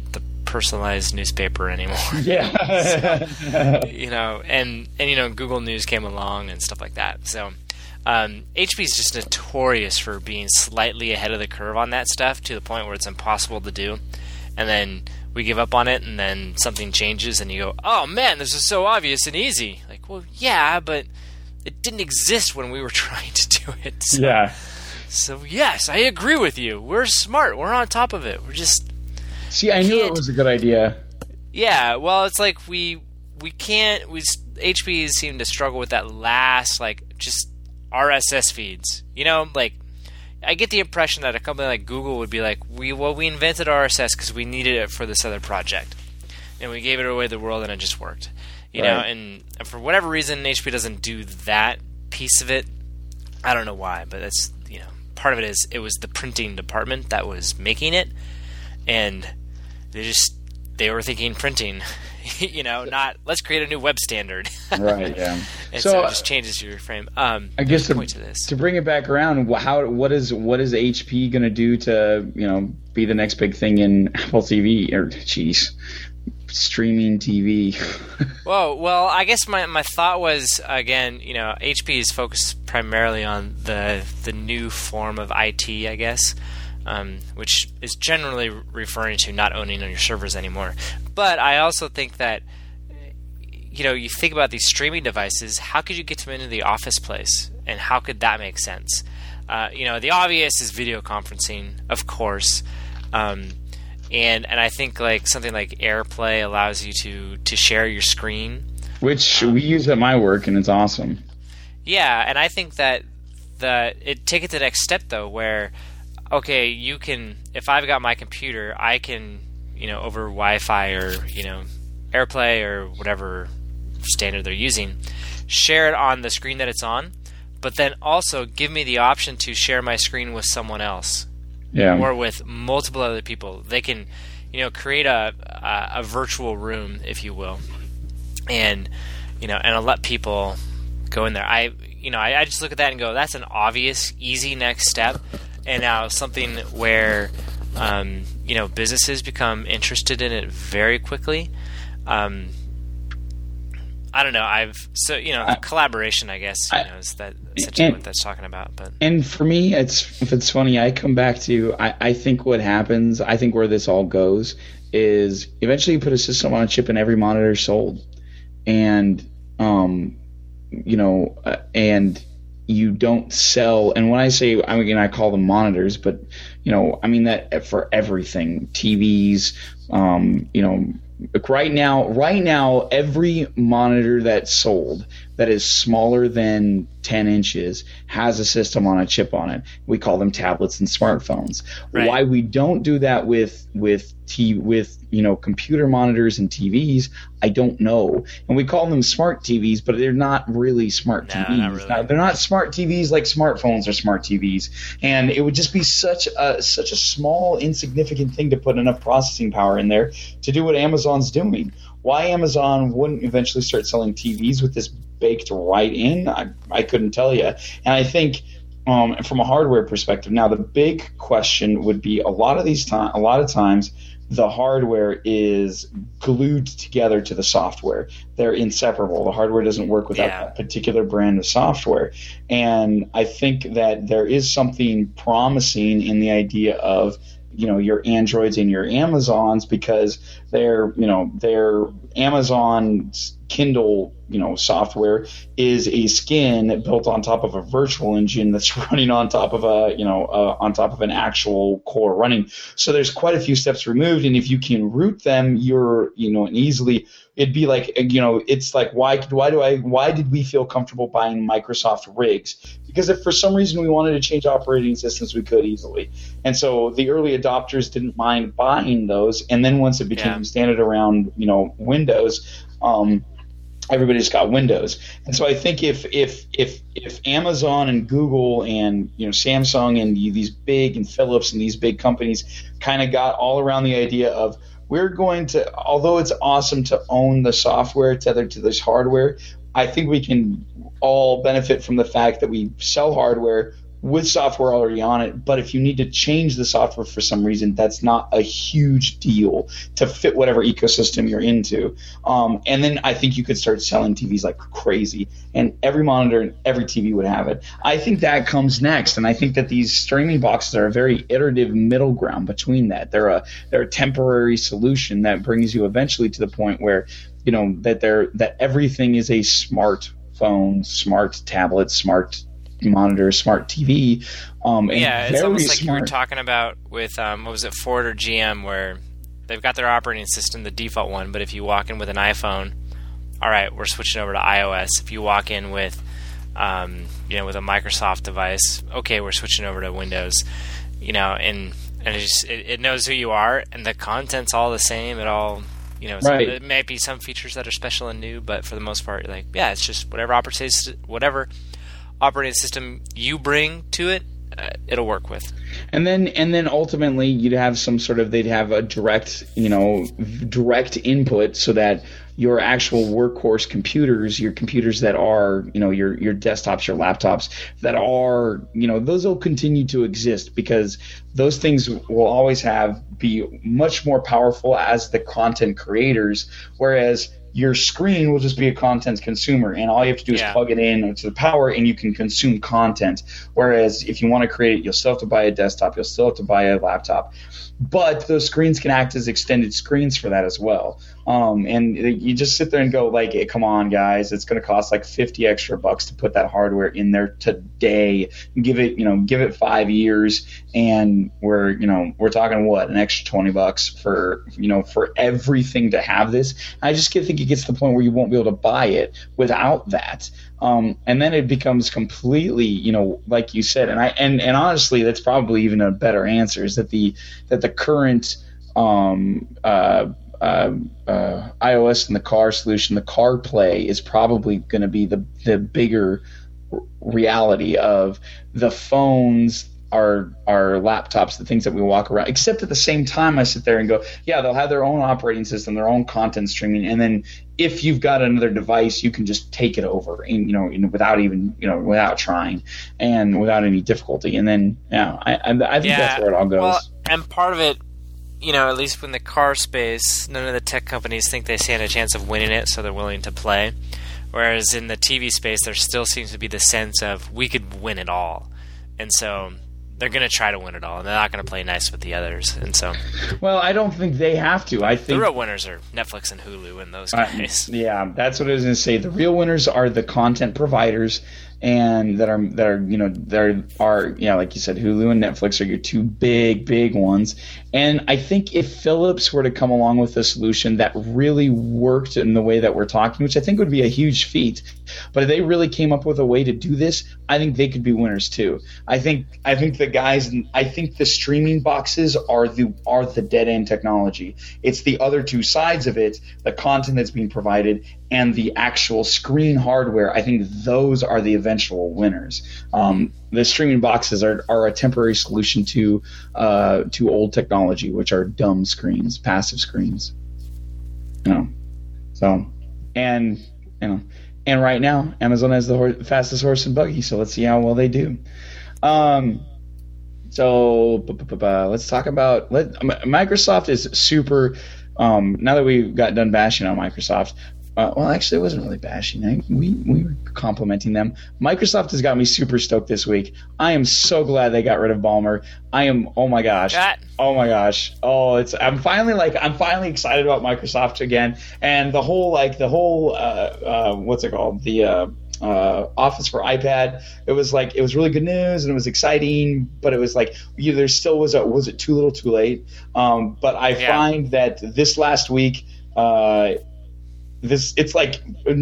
personalized newspaper anymore.
Yeah.
So, you know, and, and, you know, Google News came along and stuff like that. So um, H P is just notorious for being slightly ahead of the curve on that stuff to the point where it's impossible to do. And then we give up on it, and then something changes, and you go, oh, man, this is so obvious and easy. Like, well, yeah, but it didn't exist when we were trying to do it. So,
yeah.
So, yes, I agree with you. We're smart. We're on top of it. We're just...
See, I knew it was a good idea.
Yeah, well, it's like we we can't... We H P seem to struggle with that last, like, just R S S feeds. You know, like, I get the impression that a company like Google would be like, we well, we invented R S S because we needed it for this other project. And we gave it away to the world, and it just worked. You
right.
know, and for whatever reason, H P doesn't do that piece of it. I don't know why, but that's, you know, part of it is it was the printing department that was making it, and they just they were thinking printing, you know, not let's create a new web standard.
Right. Yeah.
And
so,
so it just changes your frame. Um,
I guess to,
point to this
to bring it back around, how what is what is H P going to do to, you know, be the next big thing in Apple T V or geez, streaming T V?
Whoa, well, I guess my, my thought was, again, you know, H P is focused primarily on the the new form of I T, I guess, um, which is generally referring to not owning on your servers anymore. But I also think that, you know, you think about these streaming devices, how could you get them into the office place? And how could that make sense? Uh, you know, the obvious is video conferencing, of course. Um, And and I think like something like AirPlay allows you to, to share your screen,
which um, we use at my work, and it's awesome.
Yeah, and I think that the it take it to the next step though, where okay, you can if I've got my computer, I can, you know, over Wi-Fi or, you know, AirPlay or whatever standard they're using, share it on the screen that it's on, but then also give me the option to share my screen with someone else.
Yeah.
Or with multiple other people. They can, you know, create a, a a virtual room, if you will, and you know, and I'll let people go in there. I, you know, I, I just look at that and go, that's an obvious, easy next step, and now something where, um, you know, businesses become interested in it very quickly. Um, I don't know. I've so you know, I, collaboration. I guess you I, know is that essentially and, what that's talking about. But
and for me, it's if it's funny, I come back to I, I think what happens. I think where this all goes is eventually you put a system on a chip and every monitor is sold, and um, you know, uh, and you don't sell. And when I say, I mean, I call them monitors, but you know, I mean that for everything, T Vs, um, you know. Right now, right now, every monitor that's sold that is smaller than ten inches has a system on a chip on it. We call them tablets and smartphones. Right. Why we don't do that with with T with you know computer monitors and T Vs, I don't know. And we call them smart T Vs, but they're not really smart
no,
T Vs.
Not really.
Now, they're not smart T Vs like smartphones are smart T Vs. And it would just be such a such a small, insignificant thing to put enough processing power in there to do what Amazon's doing. Why Amazon wouldn't eventually start selling T Vs with this baked right in, I, I couldn't tell you. And I think um, from a hardware perspective, now the big question would be a lot of these time, a lot of times the hardware is glued together to the software. They're inseparable. The hardware doesn't work without yeah. that particular brand of software. And I think that there is something promising in the idea of, you know, your Androids and your Amazons, because they're, you know, their Amazon's Kindle, you know, software is a skin built on top of a virtual engine that's running on top of a, you know, uh, on top of an actual core running. So there's quite a few steps removed, and if you can root them, you're, you know, and easily, it'd be like, you know, it's like, why, why do I, why did we feel comfortable buying Microsoft rigs? Because if for some reason we wanted to change operating systems, we could easily. And so the early adopters didn't mind buying those, and then once it became yeah. standard around, you know, Windows, um, everybody just got Windows. And so I think if if if if Amazon and Google and, you know, Samsung and these big, and Philips and these big companies kind of got all around the idea of, we're going to, although it's awesome to own the software tethered to this hardware, I think we can all benefit from the fact that we sell hardware, with software already on it. But if you need to change the software for some reason, that's not a huge deal to fit whatever ecosystem you're into. Um, and then I think you could start selling T Vs like crazy, and every monitor and every T V would have it. I think that comes next, and I think that these streaming boxes are a very iterative middle ground between that. They're a they're a temporary solution that brings you eventually to the point where, you know, that they're that everything is a smartphone, smart tablet, smart monitor, smart T V. Um, and
yeah, it's almost like
smart.
you were talking about with um, what was it, Ford or G M, where they've got their operating system, the default one, but if you walk in with an iPhone, all right, we're switching over to iOS. If you walk in with, um, you know, with a Microsoft device, okay, we're switching over to Windows. You know, and and it just it, it knows who you are, and the content's all the same. It all, you know,
right.
It may be some features that are special and new, but for the most part, like, yeah, it's just whatever operating whatever. operating system you bring to it, uh, it'll work with.
And then, and then ultimately, you'd have some sort of they'd have a direct, you know, direct input so that your actual workhorse computers, your computers that are, you know, your your desktops, your laptops that are, you know, those will continue to exist because those things will always have be much more powerful as the content creators, whereas your screen will just be a content consumer, and all you have to do is
yeah.
plug it in to the power, and you can consume content. Whereas if you want to create it, you'll still have to buy a desktop, you'll still have to buy a laptop. But those screens can act as extended screens for that as well. Um, and you just sit there and go, like, hey, come on, guys, it's going to cost like fifty extra bucks to put that hardware in there today. Give it, you know, give it five years, and we're, you know, we're talking what, an extra twenty bucks for, you know, for everything to have this. I just think it gets to the point where you won't be able to buy it without that. Um, and then it becomes completely, you know, like you said, and I and, and honestly, that's probably even a better answer is that the that the current um, uh, uh, uh, iOS and the car solution, the CarPlay, is probably going to be the the bigger reality of the phones. Our our laptops, the things that we walk around. Except at the same time, I sit there and go, yeah, they'll have their own operating system, their own content streaming, and then if you've got another device, you can just take it over, and, you know, without even, you know, without trying and without any difficulty. And then, yeah, I I, I think
yeah,
that's where it all goes.
Well, and part of it, you know, at least in the car space, none of the tech companies think they stand a chance of winning it, so they're willing to play. Whereas in the T V space, there still seems to be the sense of we could win it all, and so they're going to try to win it all, and they're not going to play nice with the others. And so,
well, I don't think they have to. I think
the real winners are Netflix and Hulu and those guys.
Uh, yeah, that's what I was going to say. The real winners are the content providers, and that are that are you know there are yeah, like you said, Hulu and Netflix are your two big big ones. And I think if Philips were to come along with a solution that really worked in the way that we're talking, which I think would be a huge feat, but if they really came up with a way to do this, I think they could be winners too. I think I think the guys, I think the streaming boxes are the are the dead end technology. It's the other two sides of it, the content that's being provided and the actual screen hardware. I think those are the eventual winners. Um, the streaming boxes are, are a temporary solution to uh, to old technology, which are dumb screens, passive screens. You know, so and you know, and right now Amazon has the hor- fastest horse and buggy. So let's see how well they do. Um, so let's talk about let, Microsoft is super. Um, now that we got done bashing on Microsoft. Uh, well, actually, it wasn't really bashing. I, we we were complimenting them. Microsoft has got me super stoked this week. I am so glad they got rid of Ballmer. I am. Oh my gosh.
That.
Oh my gosh. Oh, it's. I'm finally like. I'm finally excited about Microsoft again, and the whole like the whole. Uh, uh, what's it called? The. Uh, Uh, Office for iPad. It was like it was really good news and it was exciting, but it was like you, there still was a was it too little, too late. Um, but I
yeah.
find that this last week, uh, this it's like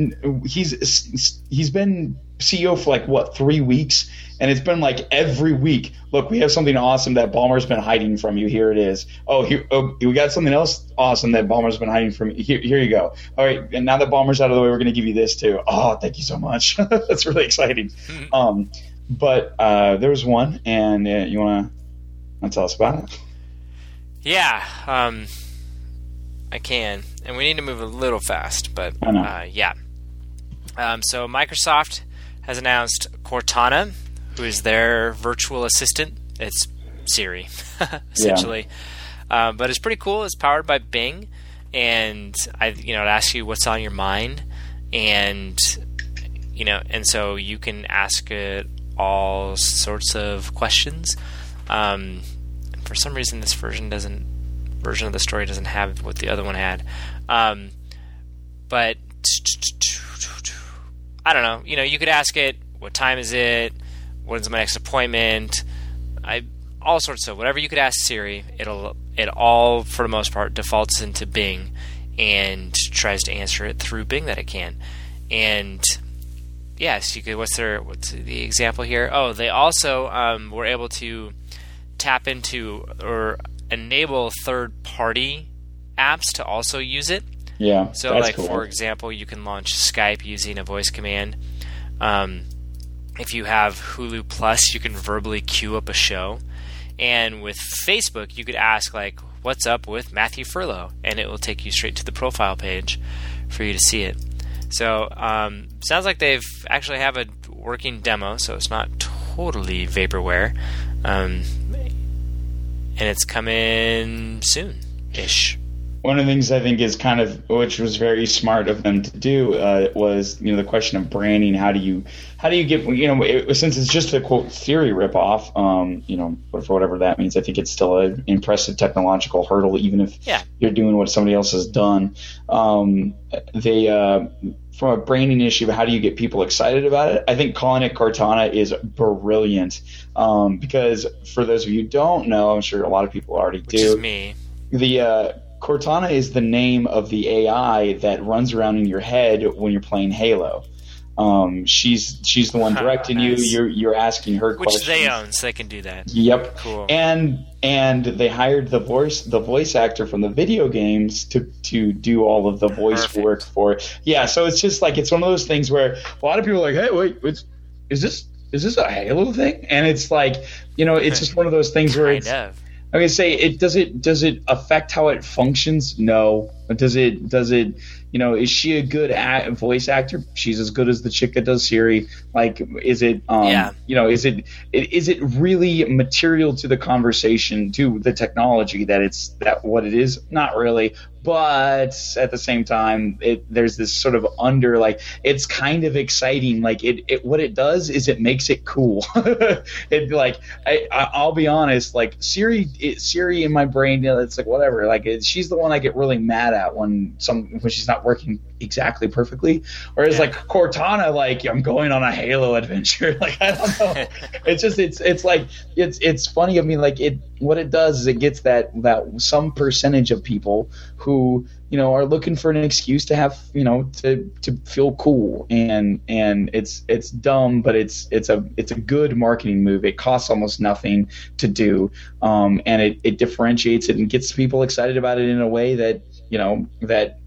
he's he's been C E O for like what three weeks, and it's been like every week. Look, we have something awesome that Ballmer's been hiding from you. Here it is. Oh, here oh, we got something else awesome that Ballmer's been hiding from you. Here, here you go. All right, and now that Ballmer's out of the way, we're going to give you this too. Oh, thank you so much. That's really exciting. Um, but uh, there was one, and uh, you want to tell us about it?
Yeah, um, I can, and we need to move a little fast, but
I know.
Uh, yeah. Um, so Microsoft has announced Cortana, who is their virtual assistant. It's Siri, essentially. Yeah. Um, but it's pretty cool. It's powered by Bing, and I, you know, it asks you what's on your mind, and you know, and so you can ask it all sorts of questions. Um, for some reason, this version doesn't version of the story doesn't have what the other one had, um, but I don't know. You know, you could ask it, what time is it? When's my next appointment? I all sorts of whatever you could ask Siri. It'll it all for the most part defaults into Bing and tries to answer it through Bing that it can. And yes, you could. What's their what's the example here? Oh, they also um, were able to tap into or enable third-party apps to also use it.
Yeah.
So,
that's
like
cool.
For example, you can launch Skype using a voice command. Um, if you have Hulu Plus, you can verbally queue up a show. And with Facebook, you could ask like, "What's up with Matthew Furlow?" and it will take you straight to the profile page for you to see it. So, um, sounds like they've actually have a working demo, so it's not totally vaporware. Um, and it's coming soon-ish.
One of the things I think is kind of, which was very smart of them to do, uh, was you know the question of branding. How do you, how do you get you know it, since it's just a quote Siri ripoff, um, you know for whatever that means. I think it's still an impressive technological hurdle, even if
yeah.
you're doing what somebody else has done. Um, they uh, from a branding issue, how do you get people excited about it? I think calling it Cortana is brilliant um, because for those of you who don't know, I'm sure a lot of people already
Which
do.
Which is me.
The uh, Cortana is the name of the A I that runs around in your head when you're playing Halo. Um, she's she's the one directing nice. you. You're you're asking her
Which
questions.
Which they own, so they can do that.
Yep.
Cool.
And and they hired the voice the voice actor from the video games to to do all of the voice
Perfect.
work for it. Yeah. So it's just like it's one of those things where a lot of people are like, hey, wait, it's, is this is this a Halo thing? And it's like, you know, it's just one of those things where it's.
Kind of.
I'm gonna say it does it does it affect how it functions? No. Does it does it you know is she a good act, voice actor? She's as good as the chick that does Siri. Like is it um
yeah.
you know is it is it really material to the conversation, to the technology that it's that what it is? Not really. But at the same time, it there's this sort of under like it's kind of exciting. Like it, it what it does is it makes it cool. it like I, I I'll be honest. Like Siri, it, Siri in my brain, you know, it's like whatever. Like it, she's the one I get really mad at when some when she's not working exactly perfectly. Whereas yeah. like Cortana, like I'm going on a Halo adventure. Like I don't know. it's just it's it's like it's it's funny. I mean, like it what it does is it gets that that some percentage of people who you know are looking for an excuse to have you know to to feel cool, and and it's it's dumb, but it's it's a it's a good marketing move. It costs almost nothing to do, um, and it, it differentiates it and gets people excited about it in a way that you know that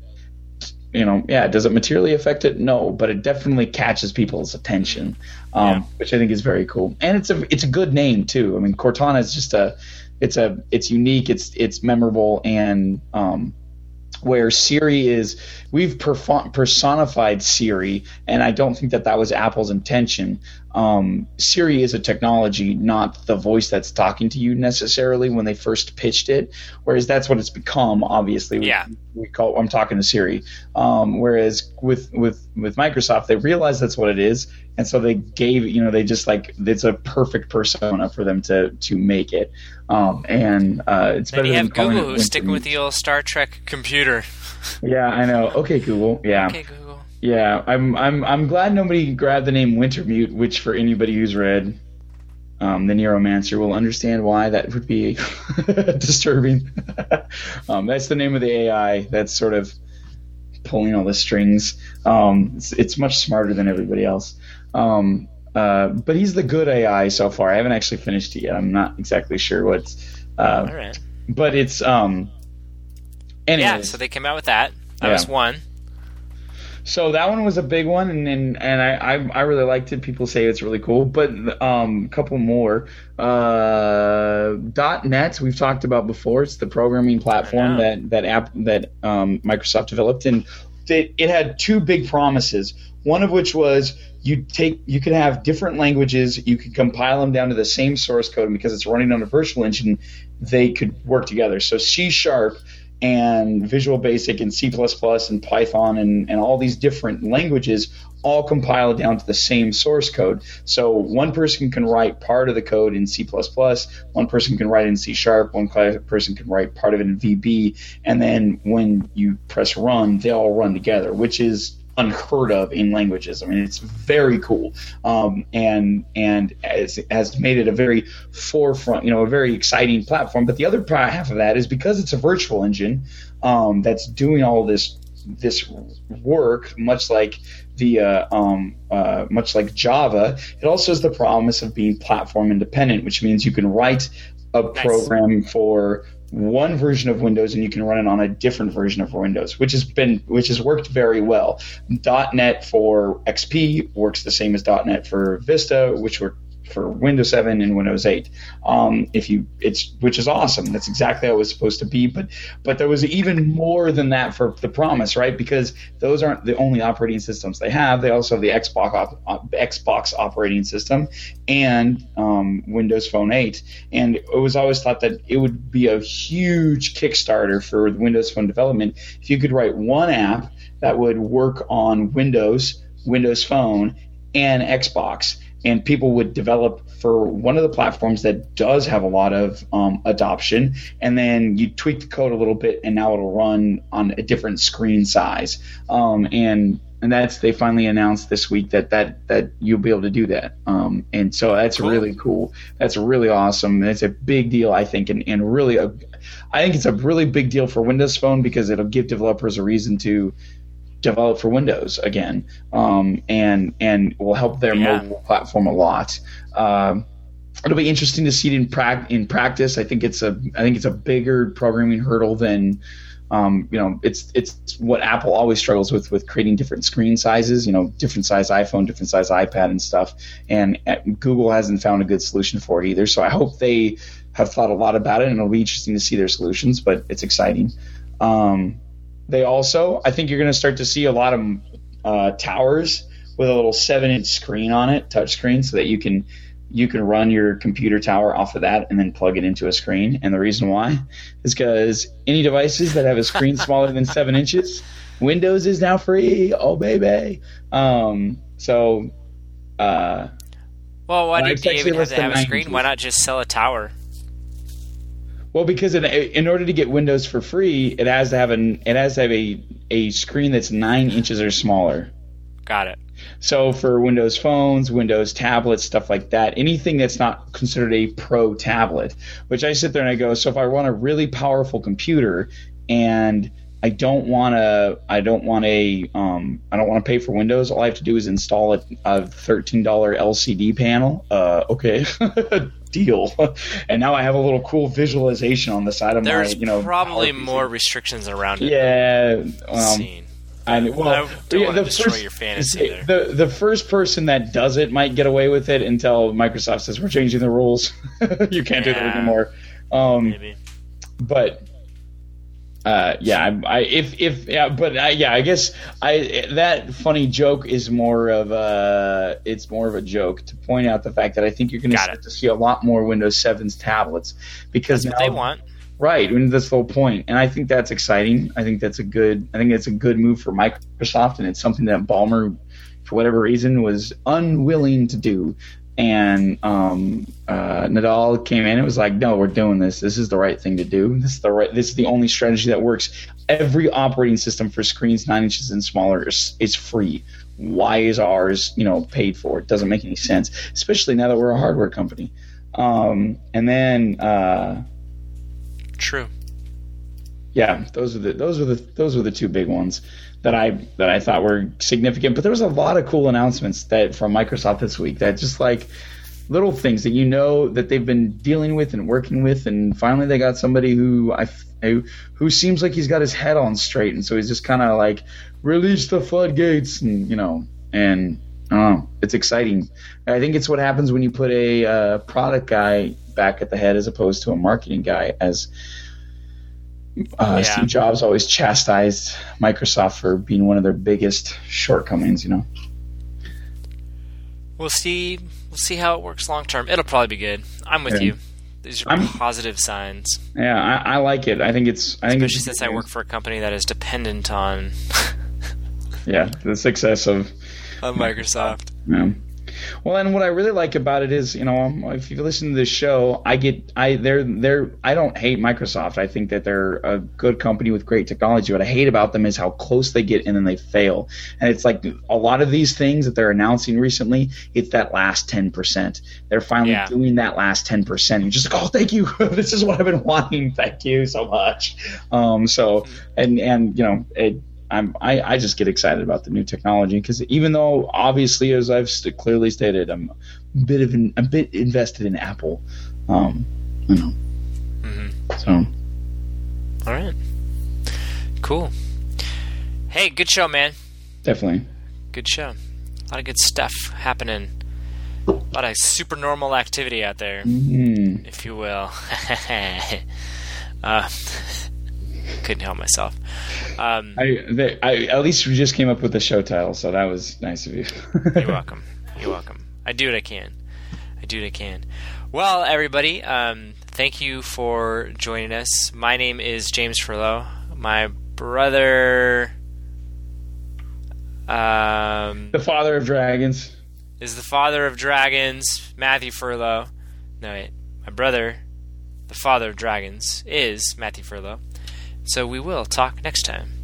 you know yeah does it materially affect it? No, but it definitely catches people's attention, um, yeah. which I think is very cool. And it's a it's a good name too. I mean, Cortana is just a it's a it's unique, it's it's memorable, and um, where Siri is, we've perf- personified Siri, and I don't think that that was Apple's intention. Um, Siri is a technology, not the voice that's talking to you necessarily when they first pitched it, whereas that's what it's become, obviously.
Yeah.
We, we call I'm talking to Siri. Um, whereas with, with, with Microsoft, they realized that's what it is, and so they gave, you know, they just like, it's a perfect persona for them to, to make it. Um, and uh, it's
then
better
you
than
have Google,
calling it
who's sticking
Wintermute.
with the old Star Trek computer.
Yeah, I know. Okay, Google. Yeah.
Okay, Google.
Yeah, I'm I'm I'm glad nobody grabbed the name Wintermute, which for anybody who's read um, the Neuromancer will understand why that would be disturbing. um, that's the name of the A I that's sort of pulling all the strings. Um, it's, it's much smarter than everybody else. Um, uh, but he's the good A I so far. I haven't actually finished it yet. I'm not exactly sure what's. Uh,
all right.
But it's um. Anyways.
Yeah, so they came out with that. That
Yeah.
was one.
So that one was a big one, and and, and I, I I really liked it. People say it's really cool, but um, a couple more. Uh, .NET we've talked about before. It's the programming platform that that app that um, Microsoft developed, and that it had two big promises. One of which was you take you could have different languages, you could compile them down to the same source code, and because it's running on a virtual engine, they could work together. So C Sharp and Visual Basic and C plus plus and Python and, and all these different languages all compile down to the same source code. So one person can write part of the code in C plus plus, one person can write in C Sharp, one person can write part of it in V B, and then when you press run, they all run together, which is unheard of in languages. I mean, it's very cool, um, and and has, has made it a very forefront, you know, a very exciting platform. But the other part, half of that is because it's a virtual engine um, that's doing all this this work, much like the uh, um, uh, much like Java. It also has the promise of being platform independent, which means you can write a nice. program for one version of Windows and you can run it on a different version of Windows, which has been which has worked very well. .NET for X P works the same as .NET for Vista, which worked for Windows seven and Windows eight. Um, if you it's which is awesome. That's exactly how it was supposed to be. But but there was even more than that for the promise, right? Because those aren't the only operating systems they have. They also have the Xbox op, Xbox operating system and um, Windows Phone eight. And it was always thought that it would be a huge Kickstarter for Windows Phone development if you could write one app that would work on Windows, Windows Phone, and Xbox. And people would develop for one of the platforms that does have a lot of um, adoption, and then you tweak the code a little bit, and now it'll run on a different screen size. Um, and and that's they finally announced this week that that, that you'll be able to do that. Um, and so that's cool. really cool. That's really awesome. It's a big deal, I think, and, and really, a, I think it's a really big deal for Windows Phone because it'll give developers a reason to develop for Windows again, um, and and will help their yeah. mobile platform a lot. Um, it'll be interesting to see it in, pra- in practice. I think it's a I think it's a bigger programming hurdle than um, you know. It's it's what Apple always struggles with with creating different screen sizes. You know, different size iPhone, different size iPad, and stuff. And uh, Google hasn't found a good solution for it either. So I hope they have thought a lot about it, and it'll be interesting to see their solutions. But it's exciting. Um, They also, I think you're going to start to see a lot of uh, towers with a little seven-inch screen on it, touch screen, so that you can you can run your computer tower off of that and then plug it into a screen. And the reason why is because any devices that have a screen smaller than seven inches, Windows is now free. Oh, baby. Um, so, uh,
well, why did you even have to have a screen? Inches. Why not just sell a tower?
Well, because in, in order to get Windows for free, it has to have an it has to have a, a screen that's nine inches or smaller.
Got it.
So for Windows phones, Windows tablets, stuff like that, anything that's not considered a pro tablet, which I sit there and I go, so if I want a really powerful computer and I don't want to I don't want a um, I don't want to pay for Windows, all I have to do is install a, a thirteen dollars L C D panel. Uh, okay. Deal. And now I have a little cool visualization on the side of
There's
my, you know.
There's probably more restrictions around it.
Yeah. Um, I, well,
I don't
yeah,
want to
the
destroy
first,
your fantasy there.
The, the first person that does it might get away with it until Microsoft says we're changing the rules. You can't yeah, do that anymore. Um, maybe. But Uh, yeah, I, I if if yeah, but I, yeah, I guess I that funny joke is more of a it's more of a joke to point out the fact that I think you're going to start to see a lot more Windows seven's tablets because
that's
now,
what they want.
Right, I mean, that's the whole point, and I think that's exciting. I think that's a good. I think it's a good move for Microsoft, and it's something that Ballmer, for whatever reason, was unwilling to do. And um, uh, Nadal came in and was like, "No, we're doing this. This is the right thing to do. This is the right. This is the only strategy that works. Every operating system for screens nine inches and smaller is, is free. Why is ours, you know, paid for? It doesn't make any sense, especially now that we're a hardware company." Um, and then, uh,
true.
Yeah, those are the those are the those were the two big ones that I that I thought were significant. But there was a lot of cool announcements that from Microsoft this week that just like little things that you know that they've been dealing with and working with, and finally they got somebody who I who, who seems like he's got his head on straight, and so he's just kind of like release the floodgates, and you know, and I don't know, it's exciting. I think it's what happens when you put a uh, product guy back at the head as opposed to a marketing guy, as uh,
Yeah.
Steve Jobs always chastised Microsoft for being one of their biggest shortcomings. You know.
We'll see. We'll see how it works long term. It'll probably be good. I'm with
Yeah.
you. These are
I'm-
positive signs,
Yeah, I, I like it. I think it's. I think
especially
it's,
since I work for a company that is dependent on
Yeah, the success of.
on Microsoft.
Yeah. Well, and what I really like about it is, you know, if you listen to this show, I get, I, they're, they're, I don't hate Microsoft. I think that they're a good company with great technology. What I hate about them is how close they get and then they fail. And it's like a lot of these things that they're announcing recently, it's that last ten percent. They're finally
Yeah.
doing that last ten percent. You're just like, oh, thank you. This is what I've been wanting. Thank you so much. Um, so, and, and, you know, it, I'm, I, I just get excited about the new technology because even though obviously, as I've st- clearly stated, I'm a bit of an, a bit invested in Apple. Um, you know,
Mm-hmm.
so
All right. Cool. Hey, good show, man.
definitely.
Good show. A lot of good stuff happening. A lot of super normal activity out there,
Mm,
if you will. uh, couldn't help myself. Um,
I, they, I at least we just came up with the show title, so that was nice of you.
You're welcome. You're welcome. I do what I can. I do what I can. Well, everybody, um, thank you for joining us. My name is James Furlow. My brother um,
The father of dragons.
is the father of dragons, Matthew Furlow. No, wait. My brother, the father of dragons, is Matthew Furlow. So we will talk next time.